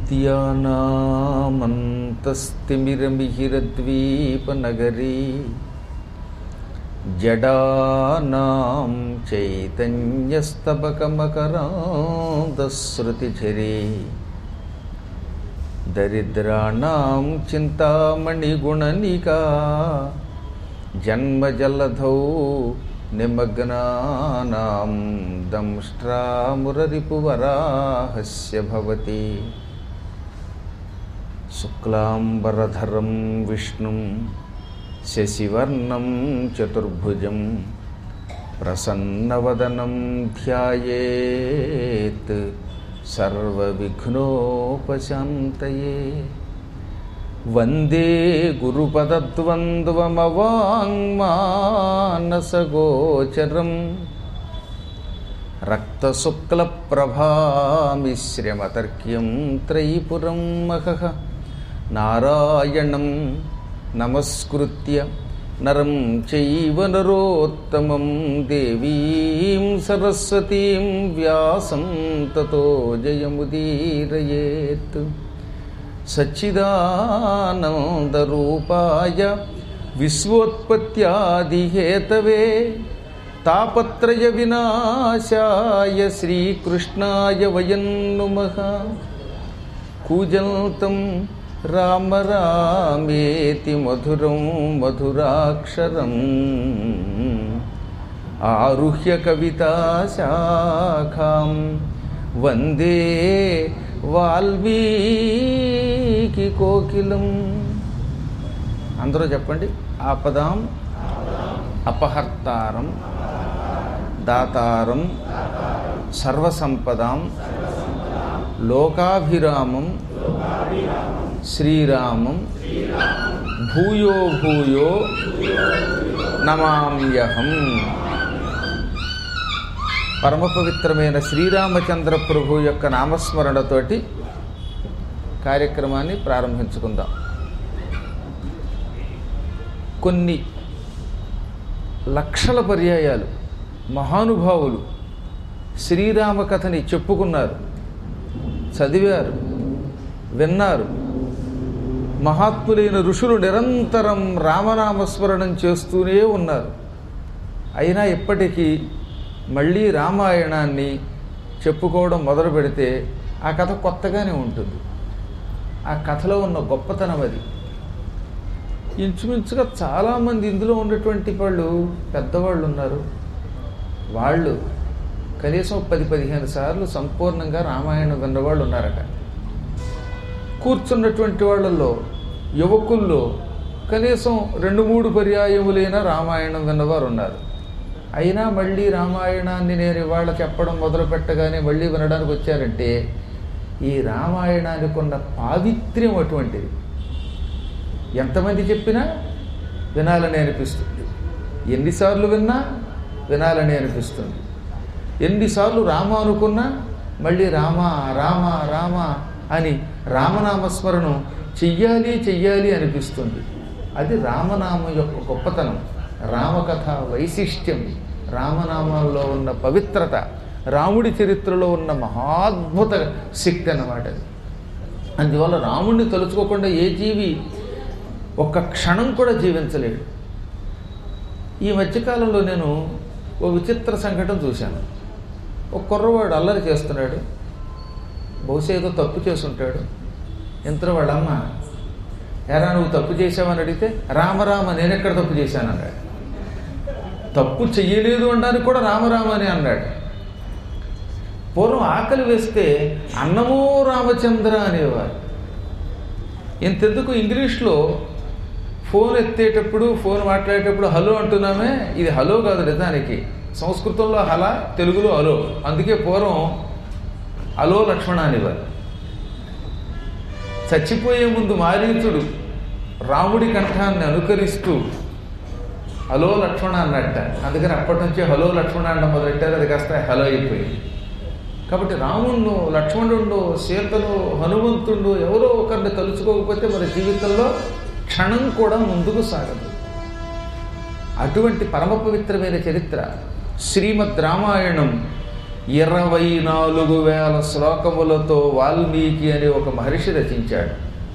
విద్యానామంతస్తిమిరమిహిరద్వీపనగరీ జడానాం చైతన్యస్తబకమకరాంతశ్రుతిఝరీ దరిద్రాణాం చింతామణిగుణనికా జన్మజలధౌ నిమగ్నానాం దంష్ట్రామురరిపువరాహస్య భవతి. శుక్లాంబరధరం విష్ణుం శశివర్ణం చతుర్భుజం ప్రసన్నవదనం ధ్యాయేత్ సర్వవిఘ్నోపశాంతయే. వందే గురుపదద్వంద్వమవాంగ్మానసగోచరం రక్తశుక్లప్రభామిశ్రమతర్క్యం త్రైపురం మహః. నారాయణం నమస్కృత్య నరం చైవ నరోత్తమం దేవీం సరస్వతీం వ్యాసం తతో జయముదీరయేత్. సచ్చిదానందరూపాయ విశ్వోత్పత్యాదిహేతవే తాపత్రయ వినాశాయ శ్రీకృష్ణాయ వయం నుమః. కూజంతం రామ రామేతి మధురం మధురాక్షరం ఆరుహ్య కవితాశాఖాం వందే వాల్మీకి కోకిలం. అందరూ చెప్పండి. ఆపదాం అపహర్తారం దాతారం సర్వసంపదాం లోకాభిరామం శ్రీరామం భూయో భూయో నమామ్యహం. పరమ పవిత్రమైన శ్రీరామచంద్ర ప్రభు యొక్క నామస్మరణతోటి కార్యక్రమాన్ని ప్రారంభించుకుందాం. కొన్ని లక్షల పర్యాయాలు మహానుభావులు శ్రీరామ కథని చెప్పుకున్నారు, చదివారు, విన్నారు. మహాత్ములైన ఋషులు నిరంతరం రామనామస్మరణం చేస్తూనే ఉన్నారు. అయినా ఇప్పటికీ మళ్ళీ రామాయణాన్ని చెప్పుకోవడం మొదలు పెడితే ఆ కథ కొత్తగానే ఉంటుంది. ఆ కథలో ఉన్న గొప్పతనం అది. ఇంచుమించుగా చాలామంది ఇందులో ఉన్నటువంటి వాళ్ళు పెద్దవాళ్ళు ఉన్నారు. వాళ్ళు కనీసం 10-15 సార్లు సంపూర్ణంగా రామాయణం విన్నవాళ్ళు ఉన్నారట. కూర్చున్నటువంటి వాళ్ళల్లో యువకుల్లో కనీసం 2-3 పర్యాయములైన రామాయణం విన్నవారు ఉన్నారు. అయినా మళ్ళీ రామాయణాన్ని నేను ఇవాళ చెప్పడం మొదలు పెట్టగానే మళ్ళీ వినడానికి వచ్చారంటే ఈ రామాయణానికి ఉన్న పావిత్ర్యం అటువంటిది. ఎంతమంది చెప్పినా వినాలని అనిపిస్తుంది. ఎన్నిసార్లు విన్నా వినాలని అనిపిస్తుంది. ఎన్నిసార్లు రామ అనుకున్నా మళ్ళీ రామ రామ రామ అని రామనామస్మరణం చెయ్యాలి అనిపిస్తుంది. అది రామనామం యొక్క గొప్పతనం, రామకథ వైశిష్ట్యం, రామనామంలో ఉన్న పవిత్రత, రాముడి చరిత్రలో ఉన్న మహాద్భుత శక్తి అన్నమాట. అందువల్ల రాముడిని తలుచుకోకుండా ఏ జీవి ఒక్క క్షణం కూడా జీవించలేడు. ఈ మధ్యకాలంలో నేను ఓ విచిత్ర సంఘటన చూశాను. ఒక కుర్రవాడు అల్లరి చేస్తున్నాడు. బహుశా ఏదో తప్పు చేసుంటాడు. ఇంతలో వాళ్ళమ్మ, ఎరా నువ్వు తప్పు చేసావని అడిగితే, రామరామ నేనెక్కడ తప్పు చేశాను అన్నాడు. తప్పు చెయ్యలేదు అనడానికి కూడా రామరామ అని అన్నాడు. పూర్వం ఆకలి వేస్తే అన్నమో రామచంద్ర అనేవారు. ఇంతెందుకు ఇంగ్లీష్లో ఫోన్ ఎత్తేటప్పుడు, ఫోన్ మాట్లాడేటప్పుడు హలో అంటున్నామే, ఇది హలో కాదు నిజానికి. సంస్కృతంలో హల, తెలుగులో హలో. అందుకే పూర్వం హలో లక్ష్మణ అనేవారు. చచ్చిపోయే ముందు మారీచుడు రాముడి కంఠాన్ని అనుకరిస్తూ హలో లక్ష్మణ అన్నట్ట. అందుకని అప్పటి నుంచే హలో లక్ష్మణ అంట మొదలెట్టారు. అది కాస్త హలో అయిపోయింది. కాబట్టి రాముణ్ణు, లక్ష్మణుడు, సీతను, హనుమంతుడు ఎవరో ఒకరిని తలుచుకోకపోతే మన జీవితంలో క్షణం కూడా ముందుకు సాగదు. అటువంటి పరమ పవిత్రమైన చరిత్ర శ్రీమద్ రామాయణం 24,000 శ్లోకములతో వాల్మీకి అనే ఒక మహర్షి రచించాడు.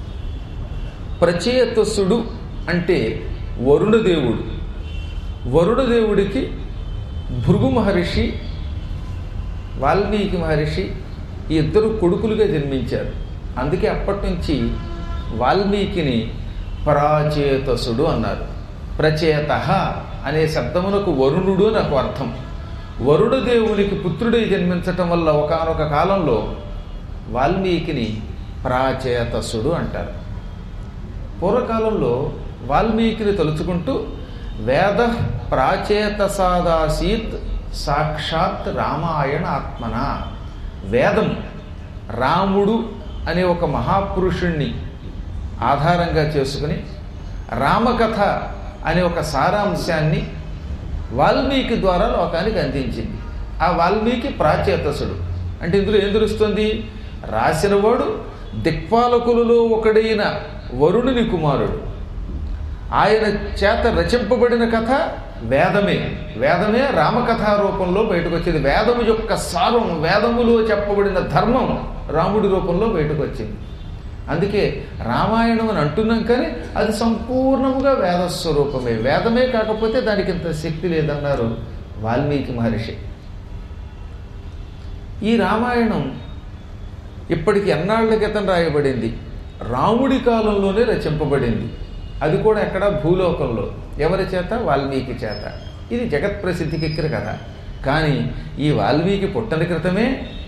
ప్రచేతసుడు అంటే వరుణదేవుడు. వరుణదేవుడికి భృగు మహర్షి, వాల్మీకి మహర్షి ఈ ఇద్దరు కొడుకులుగా జన్మించారు. అందుకే అప్పటి నుంచి వాల్మీకిని ప్రాచేతసుడు అన్నారు. ప్రచేత అనే శబ్దమునకు వరుణుడు నాకు అర్థం. వరుణదేవునికి పుత్రుడై జన్మించటం వల్ల ఒకానొక కాలంలో వాల్మీకిని ప్రాచేతసుడు అంటారు. పూర్వకాలంలో వాల్మీకిని తలుచుకుంటూ వేద ప్రాచేతసాదాసీత్ సాక్షాత్ రామాయణ ఆత్మన, వేదం రాముడు అనే ఒక మహాపురుషుణ్ణి ఆధారంగా చేసుకుని రామకథ అనే ఒక సారాంశాన్ని వాల్మీకి ద్వారా లోకానికి అందించింది. ఆ వాల్మీకి ప్రాచేతసుడు అంటే ఇందులో ఏం తెలుస్తుంది? రాసినవాడు దిక్పాలకులలో ఒకడైన వరుణుని కుమారుడు. ఆయన చేత రచింపబడిన కథ వేదమే. వేదమే రామకథా రూపంలో బయటకు వచ్చింది. వేదము యొక్క సారం, వేదములో చెప్పబడిన ధర్మం రాముడి రూపంలో బయటకు వచ్చింది. అందుకే రామాయణం అని అంటున్నాం, కానీ అది సంపూర్ణముగా వేదస్వరూపమే. వేదమే కాకపోతే దానికి ఇంత శక్తి లేదన్నారు వాల్మీకి మహర్షి. ఈ రామాయణం ఇప్పటికి ఎన్నాళ్ల క్రితం రాయబడింది, రాముడి కాలంలోనే రచింపబడింది. అది కూడా ఎక్కడ? భూలోకంలో. ఎవరి చేత? వాల్మీకి చేత. ఇది జగత్ ప్రసిద్ధికెక్కిన కథ. కానీ ఈ వాల్మీకి పుట్టని క్రితమే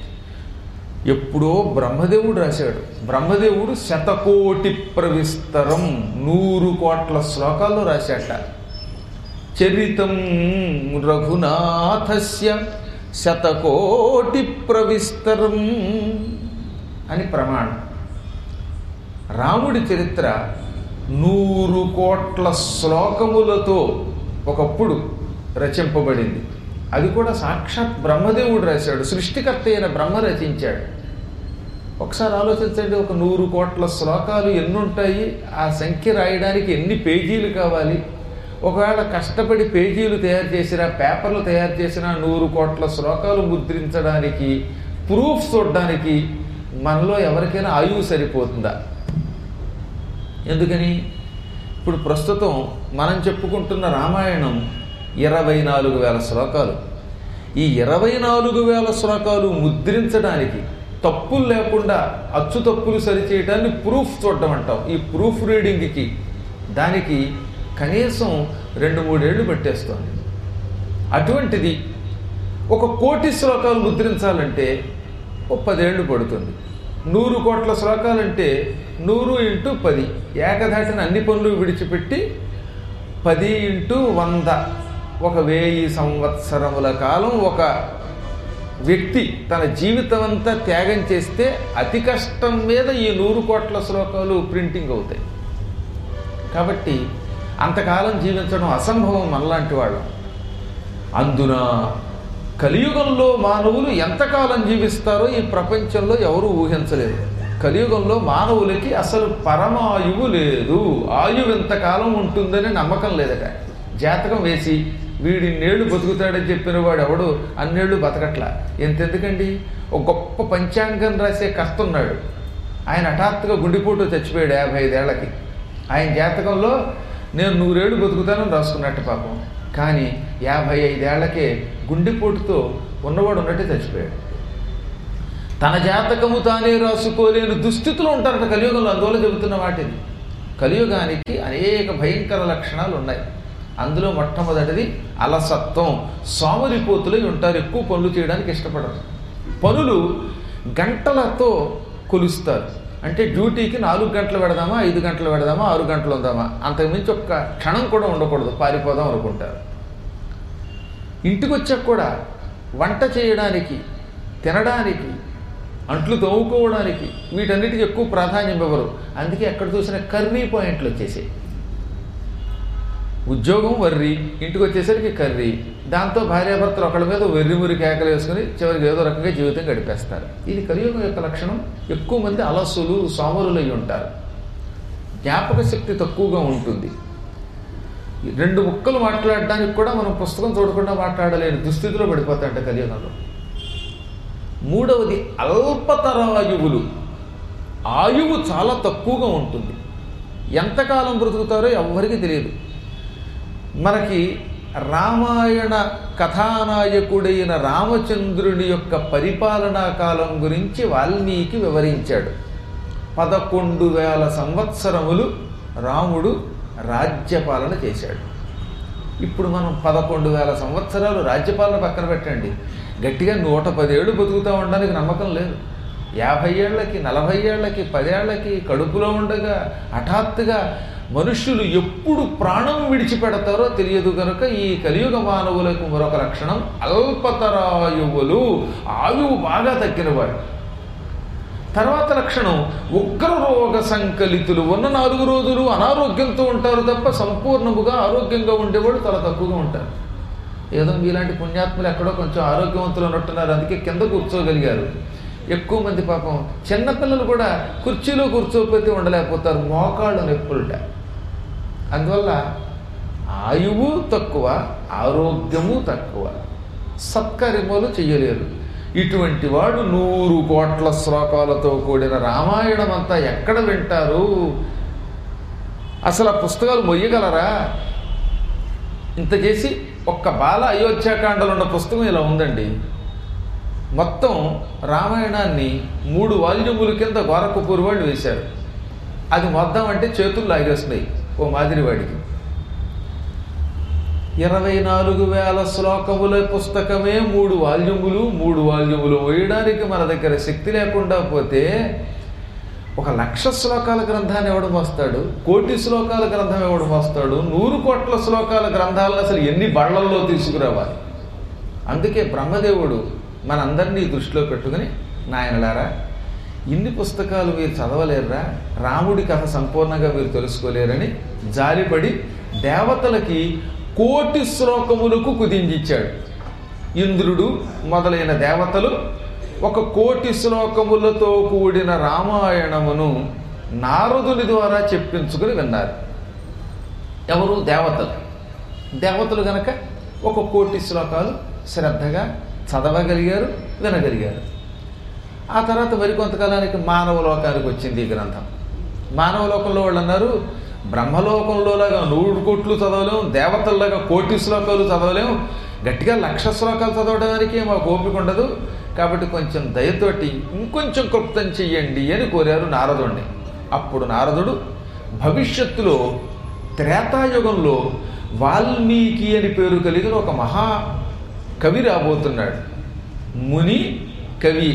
ఎప్పుడో బ్రహ్మదేవుడు రాశాడు. బ్రహ్మదేవుడు 100,000,000 ప్రవిస్తరం 100 కోట్ల శ్లోకాల్లో రాశాట. చరితం రఘునాథస్య 100,000,000 ప్రవిస్తరం అని ప్రమాణం. రాముడి చరిత్ర 100 కోట్ల శ్లోకములతో ఒకప్పుడు రచింపబడింది. అది కూడా సాక్షాత్ బ్రహ్మదేవుడు రాశాడు. సృష్టికర్త అయిన బ్రహ్మ రచించాడు. ఒకసారి ఆలోచించండి, ఒక 100 కోట్ల శ్లోకాలు ఎన్నుంటాయి? ఆ సంఖ్య రాయడానికి ఎన్ని పేజీలు కావాలి? ఒకవేళ కష్టపడి పేజీలు తయారు చేసినా, పేపర్లు తయారు చేసినా 100 కోట్ల శ్లోకాలు ముద్రించడానికి, ప్రూఫ్ చూడడానికి మనలో ఎవరికైనా ఆయువు సరిపోతుందా? ఎందుకని? ఇప్పుడు ప్రస్తుతం మనం చెప్పుకుంటున్న రామాయణం 24,000 శ్లోకాలు. ఈ 24,000 శ్లోకాలు ముద్రించడానికి, తప్పులు లేకుండా అచ్చు తప్పులు సరిచేయడాన్ని ప్రూఫ్ చూడడం అంటాం. ఈ ప్రూఫ్ రీడింగ్కి దానికి కనీసం 2-3 ఏళ్ళు పట్టేస్తుంది. అటువంటిది 1,000,000 శ్లోకాలు ముద్రించాలంటే 10 ఏళ్ళు పడుతుంది. 100 కోట్ల శ్లోకాలంటే 100 × 10 ఏకధాటిన అన్ని పనులు విడిచిపెట్టి 10 × 100 1000 సంవత్సరముల కాలం ఒక వ్యక్తి తన జీవితం అంతా త్యాగం చేస్తే అతి కష్టం మీద ఈ 100 కోట్ల శ్లోకాలు ప్రింటింగ్ అవుతాయి. కాబట్టి అంతకాలం జీవించడం అసంభవం మనలాంటి వాళ్ళం. అందున కలియుగంలో మానవులు ఎంతకాలం జీవిస్తారో ఈ ప్రపంచంలో ఎవరూ ఊహించలేదు. కలియుగంలో మానవులకి అసలు పరమాయువు లేదు. ఆయువు ఎంతకాలం ఉంటుందని నమ్మకం లేదట. జాతకం వేసి వీడిన్నేళ్ళు బతుకుతాడని చెప్పిన వాడు ఎవడు అన్నేళ్ళు బతకట్లా. ఎంతెందుకండి, ఒక గొప్ప పంచాంగం రాసే కర్త ఉన్నాడు. ఆయన హఠాత్తుగా గుండెపోటు చచ్చిపోయాడు 55 ఏళ్లకి. ఆయన జాతకంలో నేను 100 ఏళ్ళు బతుకుతానని రాసుకున్నట్టు పాపం. కానీ 55 ఏళ్లకే గుండెపోటుతో ఉన్నవాడు ఉన్నట్టే చచ్చిపోయాడు. తన జాతకము తానే రాసుకోలేని దుస్థితులు ఉంటారట కలియుగంలో. అందువల్ల చెబుతున్న వాటిని. కలియుగానికి అనేక భయంకర లక్షణాలు ఉన్నాయి. అందులో మొట్టమొదటిది అలసత్వం. సోమరిపోతులై ఉంటారు, ఎక్కువ పనులు చేయడానికి ఇష్టపడరు. పనులు గంటలతో కొలుస్తారు. అంటే డ్యూటీకి 4 గంటలు పెడదామా, 5 గంటలు పెడదామా, 6 గంటలు ఉందామా, అంతకుమించి ఒక్క క్షణం కూడా ఉండకూడదు, పారిపోదాం అనుకుంటారు. ఇంటికి వచ్చాక కూడా వంట చేయడానికి, తినడానికి, అంట్లు తోముకోవడానికి వీటన్నిటికీ ఎక్కువ ప్రాధాన్యం ఇవ్వరు. అందుకే ఎక్కడ చూసినా కర్రీ పాయింట్లు వచ్చేసాయి. ఉద్యోగం వర్రి, ఇంటికి వచ్చేసరికి కర్రీ. దాంతో భార్యాభర్తలు ఒకళ్ళ మీద వెర్రిమురి కేకలు వేసుకుని చివరికి ఏదో రకంగా జీవితం గడిపేస్తారు. ఇది కలియుగం యొక్క లక్షణం. ఎక్కువ మంది అలసులు, సోమరులై ఉంటారు. జ్ఞాపక శక్తి తక్కువగా ఉంటుంది. 2 ముక్కలు మాట్లాడడానికి కూడా మనం పుస్తకం చూడకుండా మాట్లాడలేని దుస్థితిలో పడిపోతాయంట కలియుగంలో. మూడవది అల్పతరాయువులు. ఆయువు చాలా తక్కువగా ఉంటుంది. ఎంతకాలం బ్రతుకుతారో ఎవ్వరికీ తెలియదు. మనకి రామాయణ కథానాయకుడైన రామచంద్రుని యొక్క పరిపాలనా కాలం గురించి వాల్మీకి వివరించాడు. 11,000 సంవత్సరములు రాముడు రాజ్యపాలన చేశాడు. ఇప్పుడు మనం 11,000 సంవత్సరాలు రాజ్యపాలన పక్కన పెట్టండి, గట్టిగా 110 ఏళ్ళు బతుకుతూ ఉండడానికి నమ్మకం లేదు. 50 ఏళ్లకి 40 ఏళ్లకి 10 ఏళ్లకి కడుపులో ఉండగా హఠాత్తుగా మనుష్యులు ఎప్పుడు ప్రాణం విడిచిపెడతారో తెలియదు కనుక ఈ కలియుగ మానవులకు మరొక లక్షణం అల్పతరాయువులు, ఆయువు బాగా తగ్గినవాడు. తర్వాత లక్షణం ఉగ్రరోగ సంకలితులు. ఉన్న 4 రోజులు అనారోగ్యంతో ఉంటారు తప్ప సంపూర్ణముగా ఆరోగ్యంగా ఉండేవాళ్ళు చాలా తక్కువగా ఉంటారు. ఏదో మీలాంటి పుణ్యాత్ములు ఎక్కడో కొంచెం ఆరోగ్యవంతులు ఉన్నట్టున్నారు, అందుకే కింద కూర్చోగలిగారు. ఎక్కువ మంది పాపం చిన్నపిల్లలు కూడా కుర్చీలో కూర్చోకపోతే ఉండలేకపోతారు, మోకాళ్ళు నొప్పులుట. అందువల్ల ఆయువు తక్కువ, ఆరోగ్యము తక్కువ, సత్కార్యములు చెయ్యలేరు. ఇటువంటి వాడు 100 కోట్ల శ్లోకాలతో కూడిన రామాయణం అంతా ఎక్కడ వింటారు? అసలు ఆ పుస్తకాలు మొయ్యగలరా? ఇంత చేసి ఒక్క బాల అయోధ్యాకాండలో ఉన్న పుస్తకం ఇలా ఉందండి. మొత్తం రామాయణాన్ని 3 వాల్యూముల కింద గోరఖపూర్ వాళ్ళు వేశారు. అది మొత్తం అంటే చేతులు లాగేస్తున్నాయి ఓ మాదిరి వాడికి. 24,000 శ్లోకముల పుస్తకమే 3 వాల్యూములు. 3 వాల్యూములు వేయడానికి మన దగ్గర శక్తి లేకుండా పోతే 1,00,000 శ్లోకాల గ్రంథాన్ని ఎవడు మోస్తాడు? 1,00,000 శ్లోకాల గ్రంథం ఎవడు మోస్తాడు? 100 కోట్ల శ్లోకాల గ్రంథాలను అసలు ఎన్ని బళ్ళల్లో తీసుకురావాలి? అందుకే బ్రహ్మదేవుడు మనందరినీ దృష్టిలో పెట్టుకుని, నాయనలారా, ఇన్ని పుస్తకాలు మీరు చదవలేరురా, రాముడి కథ సంపూర్ణంగా మీరు తెలుసుకోలేరని జాలిపడి దేవతలకి 1,00,000 శ్లోకములకు కుదించిచ్చాడు. ఇంద్రుడు మొదలైన దేవతలు 1,00,000 శ్లోకములతో కూడిన రామాయణమును నారదుని ద్వారా చెప్పించుకుని విన్నారు. ఎవరు? దేవతలు. దేవతలు గనక 1,00,000 శ్లోకాలు శ్రద్ధగా చదవగలిగారు, వినగలిగారు. ఆ తర్వాత మరికొంతకాలానికి మానవ లోకానికి వచ్చింది ఈ గ్రంథం. మానవ లోకంలో వాళ్ళు అన్నారు, బ్రహ్మలోకంలోలాగా 100 కోట్లు చదవలేము, దేవతల్లాగా 1,00,000 శ్లోకాలు చదవలేము, గట్టిగా 1,00,000 శ్లోకాలు చదవడానికి మాకు ఓపిక ఉండదు, కాబట్టి కొంచెం దయతోటి ఇంకొంచెం క్లుప్తం చెయ్యండి అని కోరారు నారదుడిని. అప్పుడు నారదుడు భవిష్యత్తులో త్రేతాయుగంలో వాల్మీకి అని పేరు కలిగిన ఒక మహా కవి రాబోతున్నాడు. ముని కవి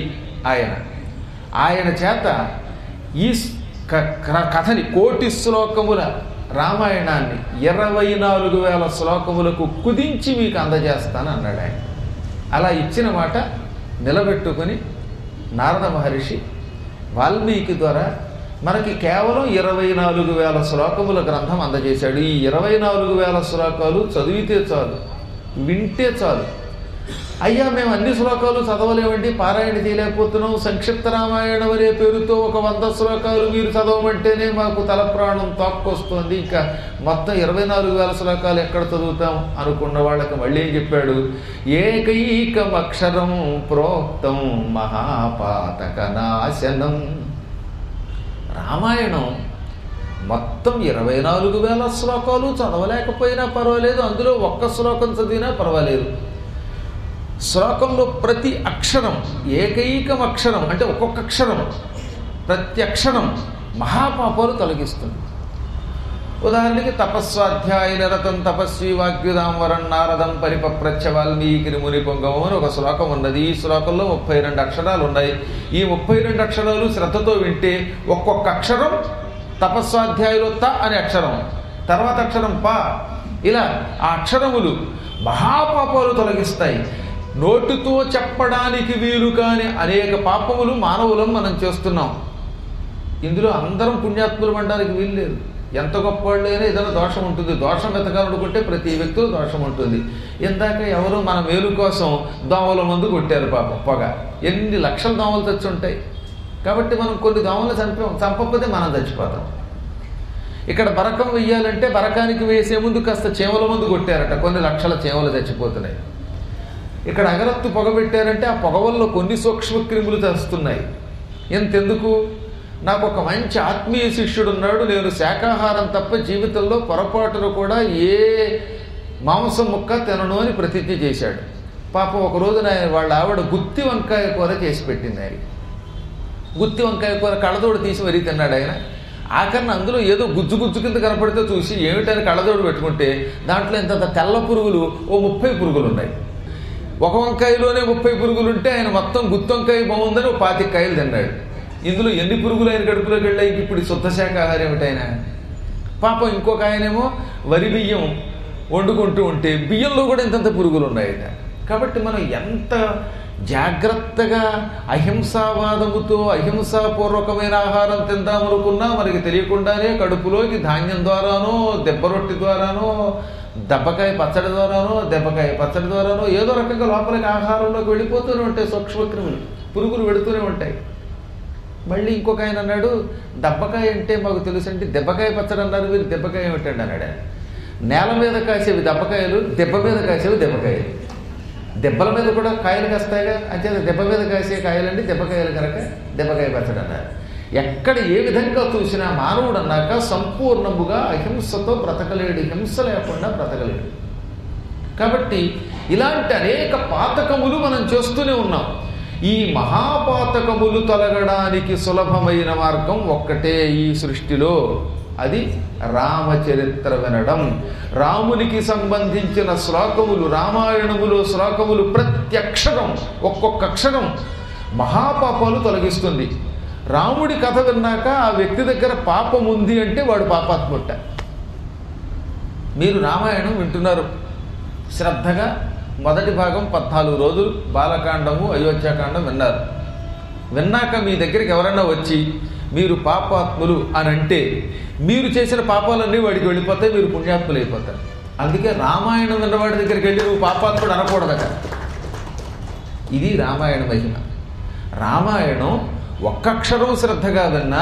ఆయన చేత ఈ కథని 1,00,000 శ్లోకముల రామాయణాన్ని 24,000 శ్లోకములకు కుదించి మీకు అందజేస్తాను అన్నాడు ఆయన. అలా ఇచ్చిన మాట నిలబెట్టుకుని నారద మహర్షి వాల్మీకి ద్వారా మనకి కేవలం 24,000 శ్లోకముల గ్రంథం అందజేశాడు. ఈ 24,000 శ్లోకాలు చదివితే చాలు, వింటే చాలు. అయ్యా, మేము అన్ని శ్లోకాలు చదవలేమండి, పారాయణ చేయలేకపోతున్నాం, సంక్షిప్త రామాయణం అనే పేరుతో 100 శ్లోకాలు మీరు చదవమంటేనే మాకు తల ప్రాణం తోక్కొస్తుంది, ఇంకా మొత్తం 24,000 శ్లోకాలు ఎక్కడ చదువుతాం అనుకున్న వాళ్ళకి మళ్ళీ ఏం చెప్పాడు? ఏకైకం అక్షరం ప్రోక్తం మహాపాతక నాశనం. రామాయణం మొత్తం 24,000 శ్లోకాలు చదవలేకపోయినా పర్వాలేదు, అందులో 1 శ్లోకం చదివినా పర్వాలేదు. శ్లోకంలో ప్రతి అక్షరం, ఏకైకం అక్షరం అంటే ఒక్కొక్క అక్షరం, ప్రతి అక్షరం మహాపాపాలు తొలగిస్తుంది. ఉదాహరణకి తపస్వాధ్యాయ నిరతం తపస్వి వాగ్యుదాంవరం నారదం పరిపప్రచ్చ వాల్మీకి ముని పొంగవం అని ఒక శ్లోకం ఉన్నది. ఈ శ్లోకంలో 32 అక్షరాలు ఉన్నాయి. ఈ 32 అక్షరాలు శ్రద్ధతో వింటే ఒక్కొక్క అక్షరం తపస్వాధ్యాయులో త అనే అక్షరం, తర్వాత అక్షరం ప, ఇలా ఆ అక్షరములు మహాపాపాలు తొలగిస్తాయి. నోటితో చెప్పడానికి వీలు కాని అనేక పాపములు మానవులం మనం చేస్తున్నాం. ఇందులో అందరం పుణ్యాత్ములు అనడానికి వీలు లేదు. ఎంత గొప్పవాళ్ళైనా ఏదైనా దోషం ఉంటుంది. దోషం వెతకాలనుకుంటే ప్రతి వ్యక్తిలో దోషం ఉంటుంది. ఇందాక ఎవరు మన మేలు కోసం దోమల మందు కొట్టారు పాపం, పొగ. ఎన్ని లక్షల దోమలు తెచ్చి ఉంటాయి. కాబట్టి మనం కొన్ని దోమలు చంపకపోతే మనం చచ్చిపోతాం. ఇక్కడ బరకం వెయ్యాలంటే బరకానికి వేసే ముందు కాస్త చీమల మందు కొట్టారట, కొన్ని లక్షల చీమలు చచ్చిపోతున్నాయి. ఇక్కడ అగరత్తు పొగ పెట్టారంటే ఆ పొగ వల్ల కొన్ని సూక్ష్మ క్రిములు తెస్తున్నాయి. ఎంతెందుకు, నాకు ఒక మంచి ఆత్మీయ శిష్యుడు ఉన్నాడు, నేను శాకాహారం తప్ప జీవితంలో పొరపాటును కూడా ఏ మాంసం ముక్క తినను అని ప్రతిజ్ఞ చేశాడు. పాపం ఒక రోజున వాళ్ళ ఆవిడ గుత్తి వంకాయ కూర చేసి పెట్టింది. ఆయన గుత్తి వంకాయ కూర కళ్ళతోడు తీసి మరీ తిన్నాడు ఆయన. ఆఖరణ అందులో ఏదో గుజ్జు గుజ్జు కింద కనపడితే చూసి ఏమిటని కళ్ళతోడు పెట్టుకుంటే దాంట్లో ఇంత తెల్ల పురుగులు 30 పురుగులు ఉన్నాయి. ఒక వంకాయలోనే 30 పురుగులు ఉంటే ఆయన మొత్తం గుత్తి వంకాయ బాగుందని 25 కాయలు తిన్నాడు. ఇందులో ఎన్ని పురుగులు ఆయన కడుపులోకి వెళ్ళాయి? ఇప్పుడు శుద్ధ శాకాహారం ఏమిటైనా. పాపం ఇంకొక ఆయనేమో వరి బియ్యం వండుకుంటూ ఉంటే బియ్యంలో కూడా ఇంతంత పురుగులు ఉన్నాయట. కాబట్టి మనం ఎంత జాగ్రత్తగా అహింసావాదముతో అహింసాపూర్వకమైన ఆహారం తిందామనుకున్నా మనకి తెలియకుండానే కడుపులోకి ధాన్యం ద్వారానో, దెబ్బ రొట్టి ద్వారానో, దెబ్బకాయ పచ్చడి ద్వారానో ఏదో రకంగా లోపలికి ఆహారంలోకి వెళ్ళిపోతూనే ఉంటాయి సూక్ష్మక్రిములు, పురుగులు వెడుతూనే ఉంటాయి. మళ్ళీ ఇంకొక ఆయన అన్నాడు, దెబ్బకాయ అంటే మాకు తెలుసు అంటే దెబ్బకాయ పచ్చడి అన్నారు, మీరు దెబ్బకాయ ఏమిటండి అన్నాడు. నేల మీద కాసేవి దెబ్బకాయలు, దెబ్బ మీద కాసేవి దెబ్బకాయలు. దెబ్బల మీద కూడా కాయలు కాస్తాయిగా, అంతే దెబ్బ మీద కాసే కాయలండి దెబ్బకాయలు కనుక దెబ్బకాయ పచ్చడి అన్నారు. ఎక్కడ ఏ విధంగా చూసినా మానవుడు అన్నాక సంపూర్ణముగా అహింసతో బ్రతకలేడు, హింస లేకుండా బ్రతకలేడు. కాబట్టి ఇలాంటి అనేక పాతకములు మనం చేస్తూనే ఉన్నాం. ఈ మహాపాతకములు తొలగడానికి సులభమైన మార్గం ఒక్కటే ఈ సృష్టిలో, అది రామచరిత్ర వినడం. రామునికి సంబంధించిన శ్లోకములు, రామాయణములో శ్లోకములు ప్రతి అక్షరం, ఒక్కొక్క అక్షరం మహాపాపాలు తొలగిస్తుంది. రాముడి కథ విన్నాక ఆ వ్యక్తి దగ్గర పాపం ఉంది అంటే వాడు పాపాత్ముట్ట. మీరు రామాయణం వింటున్నారు శ్రద్ధగా, మొదటి భాగం 14 రోజులు బాలకాండము అయోధ్యాకాండం విన్నారు. విన్నాక మీ దగ్గరికి ఎవరన్నా వచ్చి మీరు పాపాత్ములు అని అంటే మీరు చేసిన పాపాలన్నీ వాడికి వెళ్ళిపోతాయి, మీరు పుణ్యాత్ములు అయిపోతారు. అందుకే రామాయణం విన్నవాడి దగ్గరికి వెళ్ళి నువ్వు పాపాత్ముడు అనకూడదట. ఇది రామాయణ మహిమ. రామాయణం ఒక్కక్షరం శ్రద్ధగా విన్నా,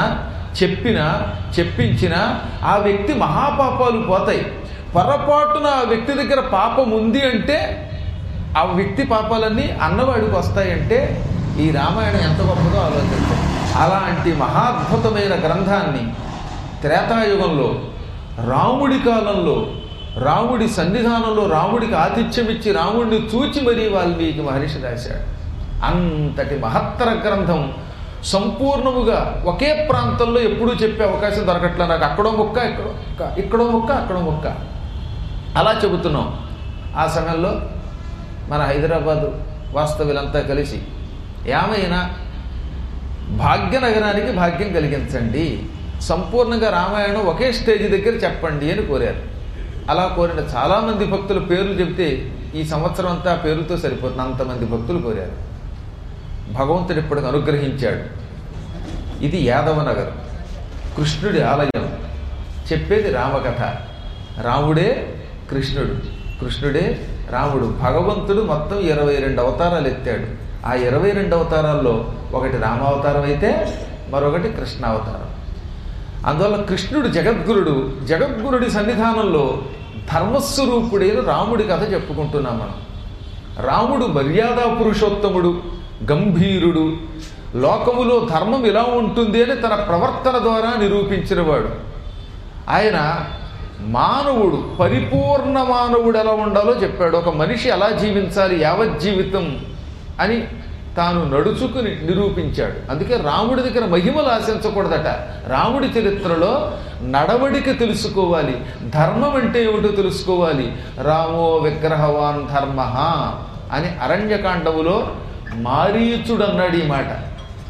చెప్పించినా ఆ వ్యక్తి మహాపాపాలు పోతాయి. పొరపాటున ఆ వ్యక్తి దగ్గర పాపం ఉంది అంటే ఆ వ్యక్తి పాపాలన్నీ అన్నవాడికి వస్తాయంటే ఈ రామాయణం ఎంత గొప్పదో ఆలోచించాలి. అలాంటి మహాద్భుతమైన గ్రంథాన్ని త్రేతాయుగంలో రాముడి కాలంలో రాముడి సన్నిధానంలో రాముడికి ఆతిథ్యం ఇచ్చి రాముడిని చూచి మరీ వాల్మీకి మహర్షి రాశాడు. అంతటి మహత్తర గ్రంథం సంపూర్ణముగా ఒకే ప్రాంతంలో ఎప్పుడూ చెప్పే అవకాశం దొరకట్లే నాకు. అక్కడో ముక్క ఇక్కడో ముక్క అలా చెబుతున్నాం. ఆ సమయంలో మన హైదరాబాదు వాస్తవ్యులంతా కలిసి ఏమైనా భాగ్యనగరానికి భాగ్యం కలిగించండి, సంపూర్ణంగా రామాయణం ఒకే స్టేజ్ దగ్గర చెప్పండి అని కోరారు. అలా కోరిన చాలామంది భక్తుల పేర్లు చెబితే ఈ సంవత్సరం అంతా పేరుతో సరిపోతుంది, అంతమంది భక్తులు కోరారు. భగవంతుడు ఇప్పటికి అనుగ్రహించాడు. ఇది యాదవనగర్, కృష్ణుడి ఆలయం, చెప్పేది రామకథ. రాముడే కృష్ణుడు, కృష్ణుడే రాముడు. భగవంతుడు మొత్తం 22 అవతారాలు ఎత్తాడు. ఆ 22 అవతారాల్లో ఒకటి రామావతారం అయితే మరొకటి కృష్ణావతారం. అందువల్ల కృష్ణుడు జగద్గురుడు. జగద్గురుడి సన్నిధానంలో ధర్మస్వరూపుడైన రాముడి కథ చెప్పుకుంటున్నాం మనం. రాముడు మర్యాదా పురుషోత్తముడు, గంభీరుడు, లోకములో ధర్మం ఇలా ఉంటుంది అని తన ప్రవర్తన ద్వారా నిరూపించినవాడు. ఆయన మానవుడు, పరిపూర్ణ మానవుడు ఎలా ఉండాలో చెప్పాడు. ఒక మనిషి ఎలా జీవించాలి యావజ్జీవితం అని తాను నడుచుకుని నిరూపించాడు. అందుకే రాముడి దగ్గర మహిమలు ఆశించకూడదట. రాముడి చరిత్రలో నడవడిక తెలుసుకోవాలి, ధర్మం అంటే ఏమిటో తెలుసుకోవాలి. రామో విగ్రహవాన్ ధర్మ అని అరణ్యకాండములో మారీచుడు అన్నాడు ఈ మాట.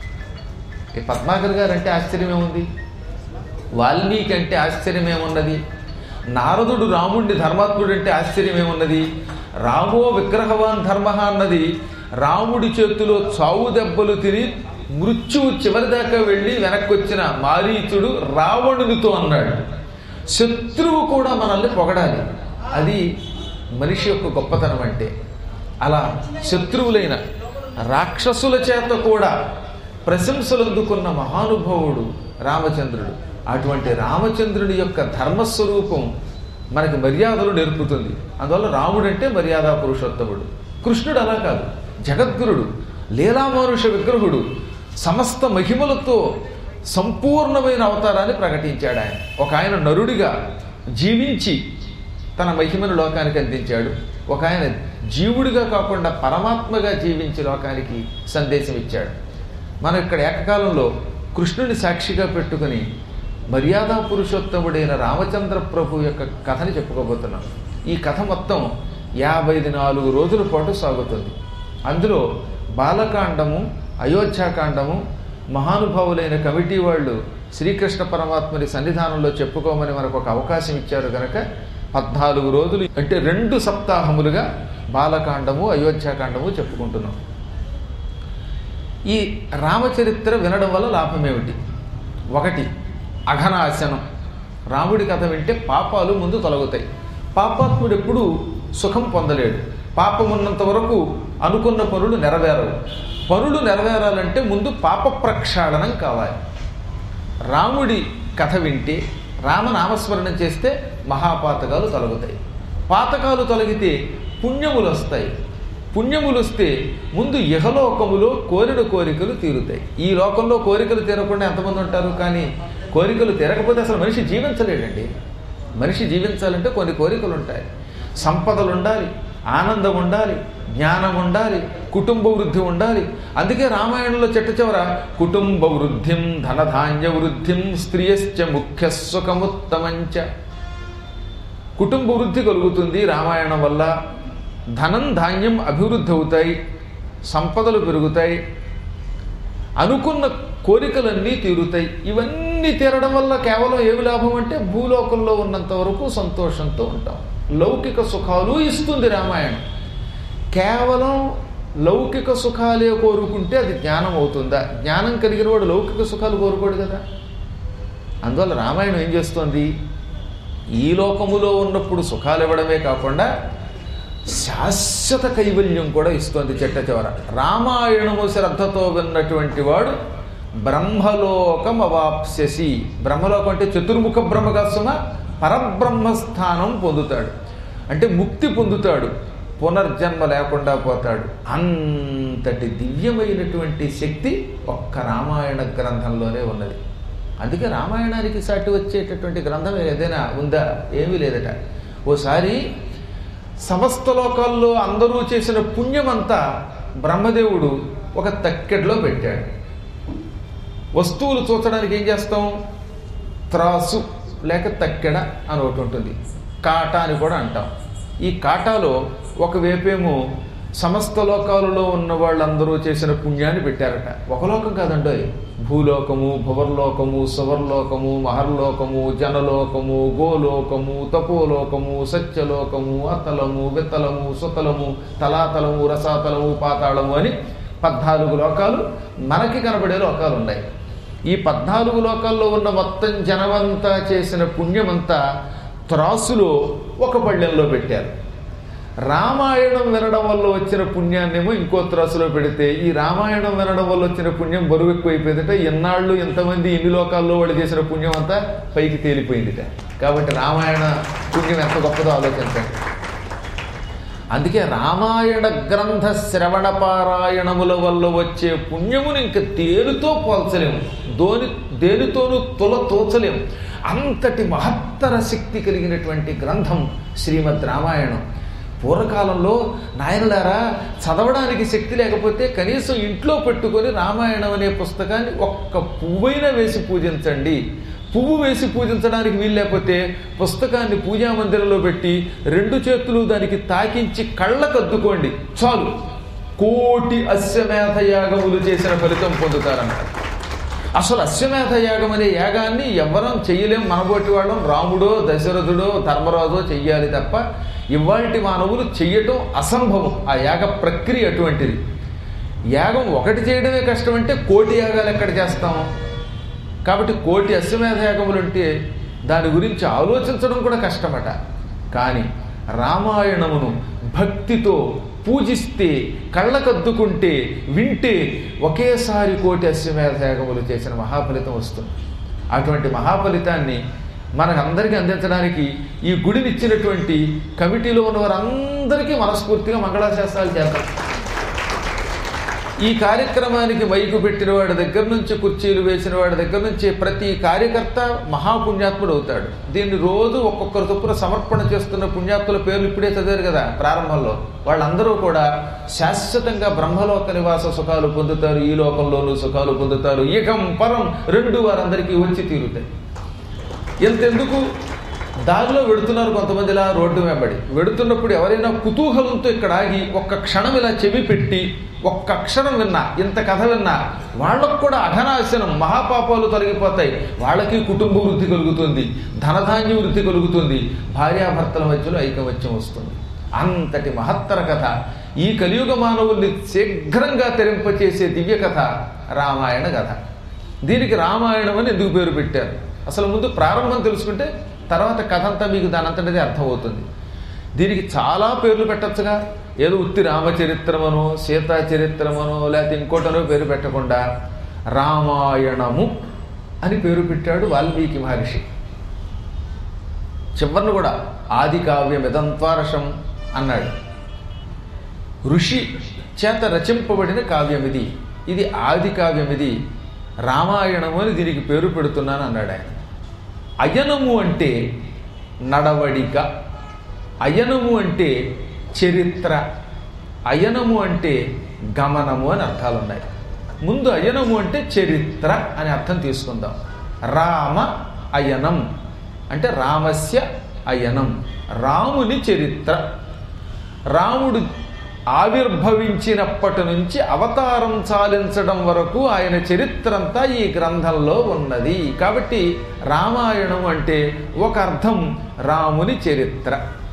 ఈ పద్మాకర్ గారు అంటే ఆశ్చర్యమేముంది, వాల్మీకి అంటే ఆశ్చర్యమేమున్నది, నారదుడు రాముడిని ధర్మాత్ముడు అంటే ఆశ్చర్యమేమున్నది. రామో విగ్రహవాన్ ధర్మ అన్నది రాముడి చేతిలో చావు దెబ్బలు తిని మృత్యువు చివరిదాకా వెళ్ళి వెనక్కి వచ్చిన మారీచుడు రావణునితో అన్నాడు, శత్రువు కూడా మనల్ని పొగడాలి, అది మనిషి యొక్క గొప్పతనం అంటే. అలా శత్రువులైన రాక్షసుల చేత కూడా ప్రశంసలు అందుకున్న మహానుభావుడు రామచంద్రుడు. అటువంటి రామచంద్రుడి యొక్క ధర్మస్వరూపం మనకి మర్యాదలు నేర్పుతుంది. అందువల్ల రాముడంటే మర్యాదా పురుషోత్తముడు. కృష్ణుడు అలా కాదు, జగద్గురుడు, లీలామానుష విగ్రహుడు, సమస్త మహిమలతో సంపూర్ణమైన అవతారాన్ని ప్రకటించాడు ఆయన. ఒక ఆయన నరుడిగా జీవించి తన మహిమను లోకానికి అందించాడు. ఒక ఆయన జీవుడిగా కాకుండా పరమాత్మగా జీవించి లోకానికి సందేశం ఇచ్చాడు. మనం ఇక్కడ ఏకకాలంలో కృష్ణుని సాక్షిగా పెట్టుకుని మర్యాదా పురుషోత్తముడైన రామచంద్ర ప్రభు యొక్క కథని చెప్పుకోబోతున్నాం. ఈ కథ మొత్తం 54 రోజుల పాటు సాగుతుంది. అందులో బాలకాండము, అయోధ్యాకాండము, మహానుభావులైన కమిటీ వాళ్ళు శ్రీకృష్ణ పరమాత్మని సన్నిధానంలో చెప్పుకోమని మనకు ఒక అవకాశం ఇచ్చారు కనుక 14 రోజులు అంటే 2 సప్తాహములుగా బాలకాండము, అయోధ్యాకాండము చెప్పుకుంటున్నాం. ఈ రామచరిత్ర వినడం వల్ల లాభం ఏమిటి? 1, అఘనాశనం. రాముడి కథ వింటే పాపాలు ముందు తొలగుతాయి. పాపాత్ముడు ఎప్పుడూ సుఖం పొందలేడు. పాపం ఉన్నంత వరకు అనుకున్న పనులు నెరవేరవు. పనులు నెరవేరాలంటే ముందు పాప ప్రక్షాళనం కావాలి. రాముడి కథ వింటే, రామనామస్మరణం చేస్తే మహాపాతకాలు తొలగుతాయి. పాతకాలు తొలగితే పుణ్యములు వస్తాయి. పుణ్యములు వస్తే ముందు ఇహలోకములో కోరిన కోరికలు తీరుతాయి. ఈ లోకంలో కోరికలు తీరకుండా ఎంతమంది ఉంటారు? కానీ కోరికలు తీరకపోతే అసలు మనిషి జీవించలేడండి. మనిషి జీవించాలంటే కొన్ని కోరికలు ఉంటాయి. సంపదలు ఉండాలి, ఆనందం ఉండాలి, జ్ఞానం ఉండాలి, కుటుంబ వృద్ధి ఉండాలి. అందుకే రామాయణంలో చెట్ట చివర కుటుంబ వృద్ధిం ధనధాన్య వృద్ధిం స్త్రియశ్చ ముఖ్య సుఖముత్తమంచ. కుటుంబ వృద్ధి కలుగుతుంది రామాయణం వల్ల. ధనం ధాన్యం అభివృద్ధి అవుతాయి, సంపదలు పెరుగుతాయి, అనుకున్న కోరికలన్నీ తీరుతాయి. ఇవన్నీ తీరడం వల్ల కేవలం ఏమి లాభం అంటే భూలోకంలో ఉన్నంత వరకు సంతోషంతో ఉంటాం. లౌకిక సుఖాలు ఇస్తుంది రామాయణం. కేవలం లౌకిక సుఖాలే కోరుకుంటే అది జ్ఞానం అవుతుందా? జ్ఞానం కలిగిన వాడు లౌకిక సుఖాలు కోరుకోడు కదా. అందువల్ల రామాయణం ఏం చేస్తోంది? ఈ లోకములో ఉన్నప్పుడు సుఖాలు ఇవ్వడమే కాకుండా శాశ్వత కైవల్యం కూడా ఇస్తోంది చెట్ట చివర. రామాయణము శ్రద్ధతో విన్నటువంటి వాడు బ్రహ్మలోకం అవాప్స్యసి. బ్రహ్మలోకం అంటే చతుర్ముఖ బ్రహ్మగాసుమ, పరబ్రహ్మస్థానం పొందుతాడు. అంటే ముక్తి పొందుతాడు, పునర్జన్మ లేకుండా పోతాడు. అంతటి దివ్యమైనటువంటి శక్తి ఒక్క రామాయణ గ్రంథంలోనే ఉన్నది. అందుకే రామాయణానికి సాటి వచ్చేటటువంటి గ్రంథం ఏదైనా ఉందా? ఏమీ లేదట. ఓసారి సమస్త లోకాల్లో అందరూ చేసిన పుణ్యమంతా బ్రహ్మదేవుడు ఒక తక్కెడలో పెట్టాడు. వస్తువులు చూచడానికి ఏం చేస్తాం? త్రాసు లేక తక్కెడ అని ఒకటి ఉంటుంది, కాటా అని కూడా అంటాం. ఈ కాటాలో ఒకవైపేమో సమస్త లోకాలలో ఉన్న వాళ్ళందరూ చేసిన పుణ్యాన్ని పెట్టారట. ఒక లోకం కాదండోయ్, భూలోకము, భువర్లోకము, సువర్లోకము, మహర్లోకము, జనలోకము, గోలోకము, తపోలోకము, సత్యలోకము, అతలము, విత్తలము, సుతలము, తలాతలము, రసాతలము, పాతాళము అని 14 లోకాలు మనకి కనబడే లోకాలు ఉన్నాయి. ఈ 14 లోకాల్లో ఉన్న మొత్తం జనమంతా చేసిన పుణ్యమంతా త్రాసులో ఒక పళ్ళెంలో పెట్టారు. రామాయణం వినడం వల్ల వచ్చిన పుణ్యాన్నేమో ఇంకో త్రాసులో పెడితే, ఈ రామాయణం వినడం వల్ల వచ్చిన పుణ్యం బరువు ఎక్కువైపోయిందట. ఎన్నాళ్ళు ఎంతమంది ఇన్ని లోకాల్లో వాళ్ళు చేసిన పుణ్యం అంతా పైకి తేలిపోయిందిట. కాబట్టి రామాయణ పుణ్యం ఎంత గొప్పదో ఆలోచించండి. అందుకే రామాయణ గ్రంథ శ్రవణ పారాయణముల వల్ల వచ్చే పుణ్యమును ఇంక దేనితో పోల్చలేము, దేనితోనూ తోచలేము. అంతటి మహత్తర శక్తి కలిగినటువంటి గ్రంథం శ్రీమద్ రామాయణం. పూర్వకాలంలో నాయనలారా, చదవడానికి శక్తి లేకపోతే కనీసం ఇంట్లో పెట్టుకొని రామాయణం అనే పుస్తకాన్ని ఒక్క పువ్వైనా వేసి పూజించండి. పువ్వు వేసి పూజించడానికి వీలు లేకపోతే పుస్తకాన్ని పూజా మందిరంలో పెట్టి 2 చేతులు దానికి తాకించి కళ్ళకద్దుకోండి చాలు. 1,000,000 అశ్వమేధ యాగములు చేసిన ఫలితం పొందుతారన్నారు. అసలు అశ్వమేధ యాగం అనే యాగాన్ని ఎవరం చెయ్యలేం. మనబోటి వాళ్ళం రాముడో దశరథుడో ధర్మరాజో చెయ్యాలి తప్ప ఇవాల్టి మానవులు చెయ్యటం అసంభవం. ఆ యాగ ప్రక్రియ అటువంటిది. యాగం ఒకటి చేయడమే కష్టం అంటే 1,000,000 యాగాలు ఎక్కడ చేస్తాం? కాబట్టి 1,000,000 అశ్వమేధ యాగములు అంటే దాని గురించి ఆలోచించడం కూడా కష్టమట. కానీ రామాయణమును భక్తితో పూజిస్తే, కళ్ళకద్దుకుంటే, వింటే ఒకేసారి 1,000,000 అశ్వమేధ యాగములు చేసిన మహాఫలితం వస్తుంది. అటువంటి మహాఫలితాన్ని మనకందరికీ అందించడానికి ఈ గుడిని ఇచ్చినటువంటి కమిటీలో ఉన్న వారందరికీ మనస్ఫూర్తిగా మంగళాశాసనాలు చేస్తారు. ఈ కార్యక్రమానికి మైకు పెట్టిన వాడి దగ్గర నుంచి, కుర్చీలు వేసిన వాడి దగ్గర నుంచి ప్రతి కార్యకర్త మహాపుణ్యాత్ముడు అవుతాడు. దీన్ని రోజు ఒక్కొక్కరు చొప్పున సమర్పణ చేస్తున్న పుణ్యాత్ముల పేర్లు ఇప్పుడే చదివారు కదా ప్రారంభంలో. వాళ్ళందరూ కూడా శాశ్వతంగా బ్రహ్మలోక నివాస సుఖాలు పొందుతారు, ఈ లోకంలోనూ సుఖాలు పొందుతారు. ఇకం పరం రెండు వారందరికీ వచ్చి తీరుతాయి. ఎంతెందుకు, దారిలో వెడుతున్నారు కొంతమంది ఇలా రోడ్డు వెంబడి వెడుతున్నప్పుడు ఎవరైనా కుతూహలంతో ఇక్కడ ఆగి ఒక్క క్షణం ఇలా చెవి పెట్టి ఒక్క అక్షరం విన్నా, ఇంత కథ విన్నా, వాళ్ళకు కూడా అఘనాశనం, మహాపాపాలు తొలగిపోతాయి. వాళ్ళకి కుటుంబ వృద్ధి కలుగుతుంది, ధనధాన్య వృద్ధి కలుగుతుంది, భార్యాభర్తల మధ్యలో ఐకమత్యం వస్తుంది. అంతటి మహత్తర కథ, ఈ కలియుగ మానవుల్ని శీఘ్రంగా తెరింపచేసే దివ్య కథ రామాయణ కథ. దీనికి రామాయణం అని ఎందుకు పేరు పెట్టారు? అసలు ముందు ప్రారంభం తెలుసుకుంటే తర్వాత కథ అంతా మీకు దానంతటిదే అర్థమవుతుంది. దీనికి చాలా పేర్లు పెట్టచ్చుగా, ఏదో ఉత్తి రామచరిత్రమనో సీతా చరిత్రమనో లేకపోతే ఇంకోటనో పేరు పెట్టకుండా రామాయణము అని పేరు పెట్టాడు వాల్మీకి మహర్షి. చివరిని కూడా ఆది కావ్యం ఇదంత్వారషం అన్నాడు. ఋషి చేత రచింపబడిన కావ్యం ఇది, ఇది ఆది కావ్యం, ఇది రామాయణము అని దీనికి పేరు పెడుతున్నాను అన్నాడు ఆయన. అయనము అంటే నడవడిక, అయనము అంటే చరిత్ర, అయనము అంటే గమనము అని అర్థాలు ఉన్నాయి. ముందు అయనము అంటే చరిత్ర అని అర్థం తీసుకుందాం. రామ అయనం అంటే రామస్య అయనం, రాముని చరిత్ర. రాముడు ఆవిర్భవించినప్పటి నుంచి అవతారం చాలించడం వరకు ఆయన చరిత్ర అంతా ఈ గ్రంథంలో ఉన్నది. కాబట్టి రామాయణం అంటే ఒక అర్థం రాముని చరిత్ర.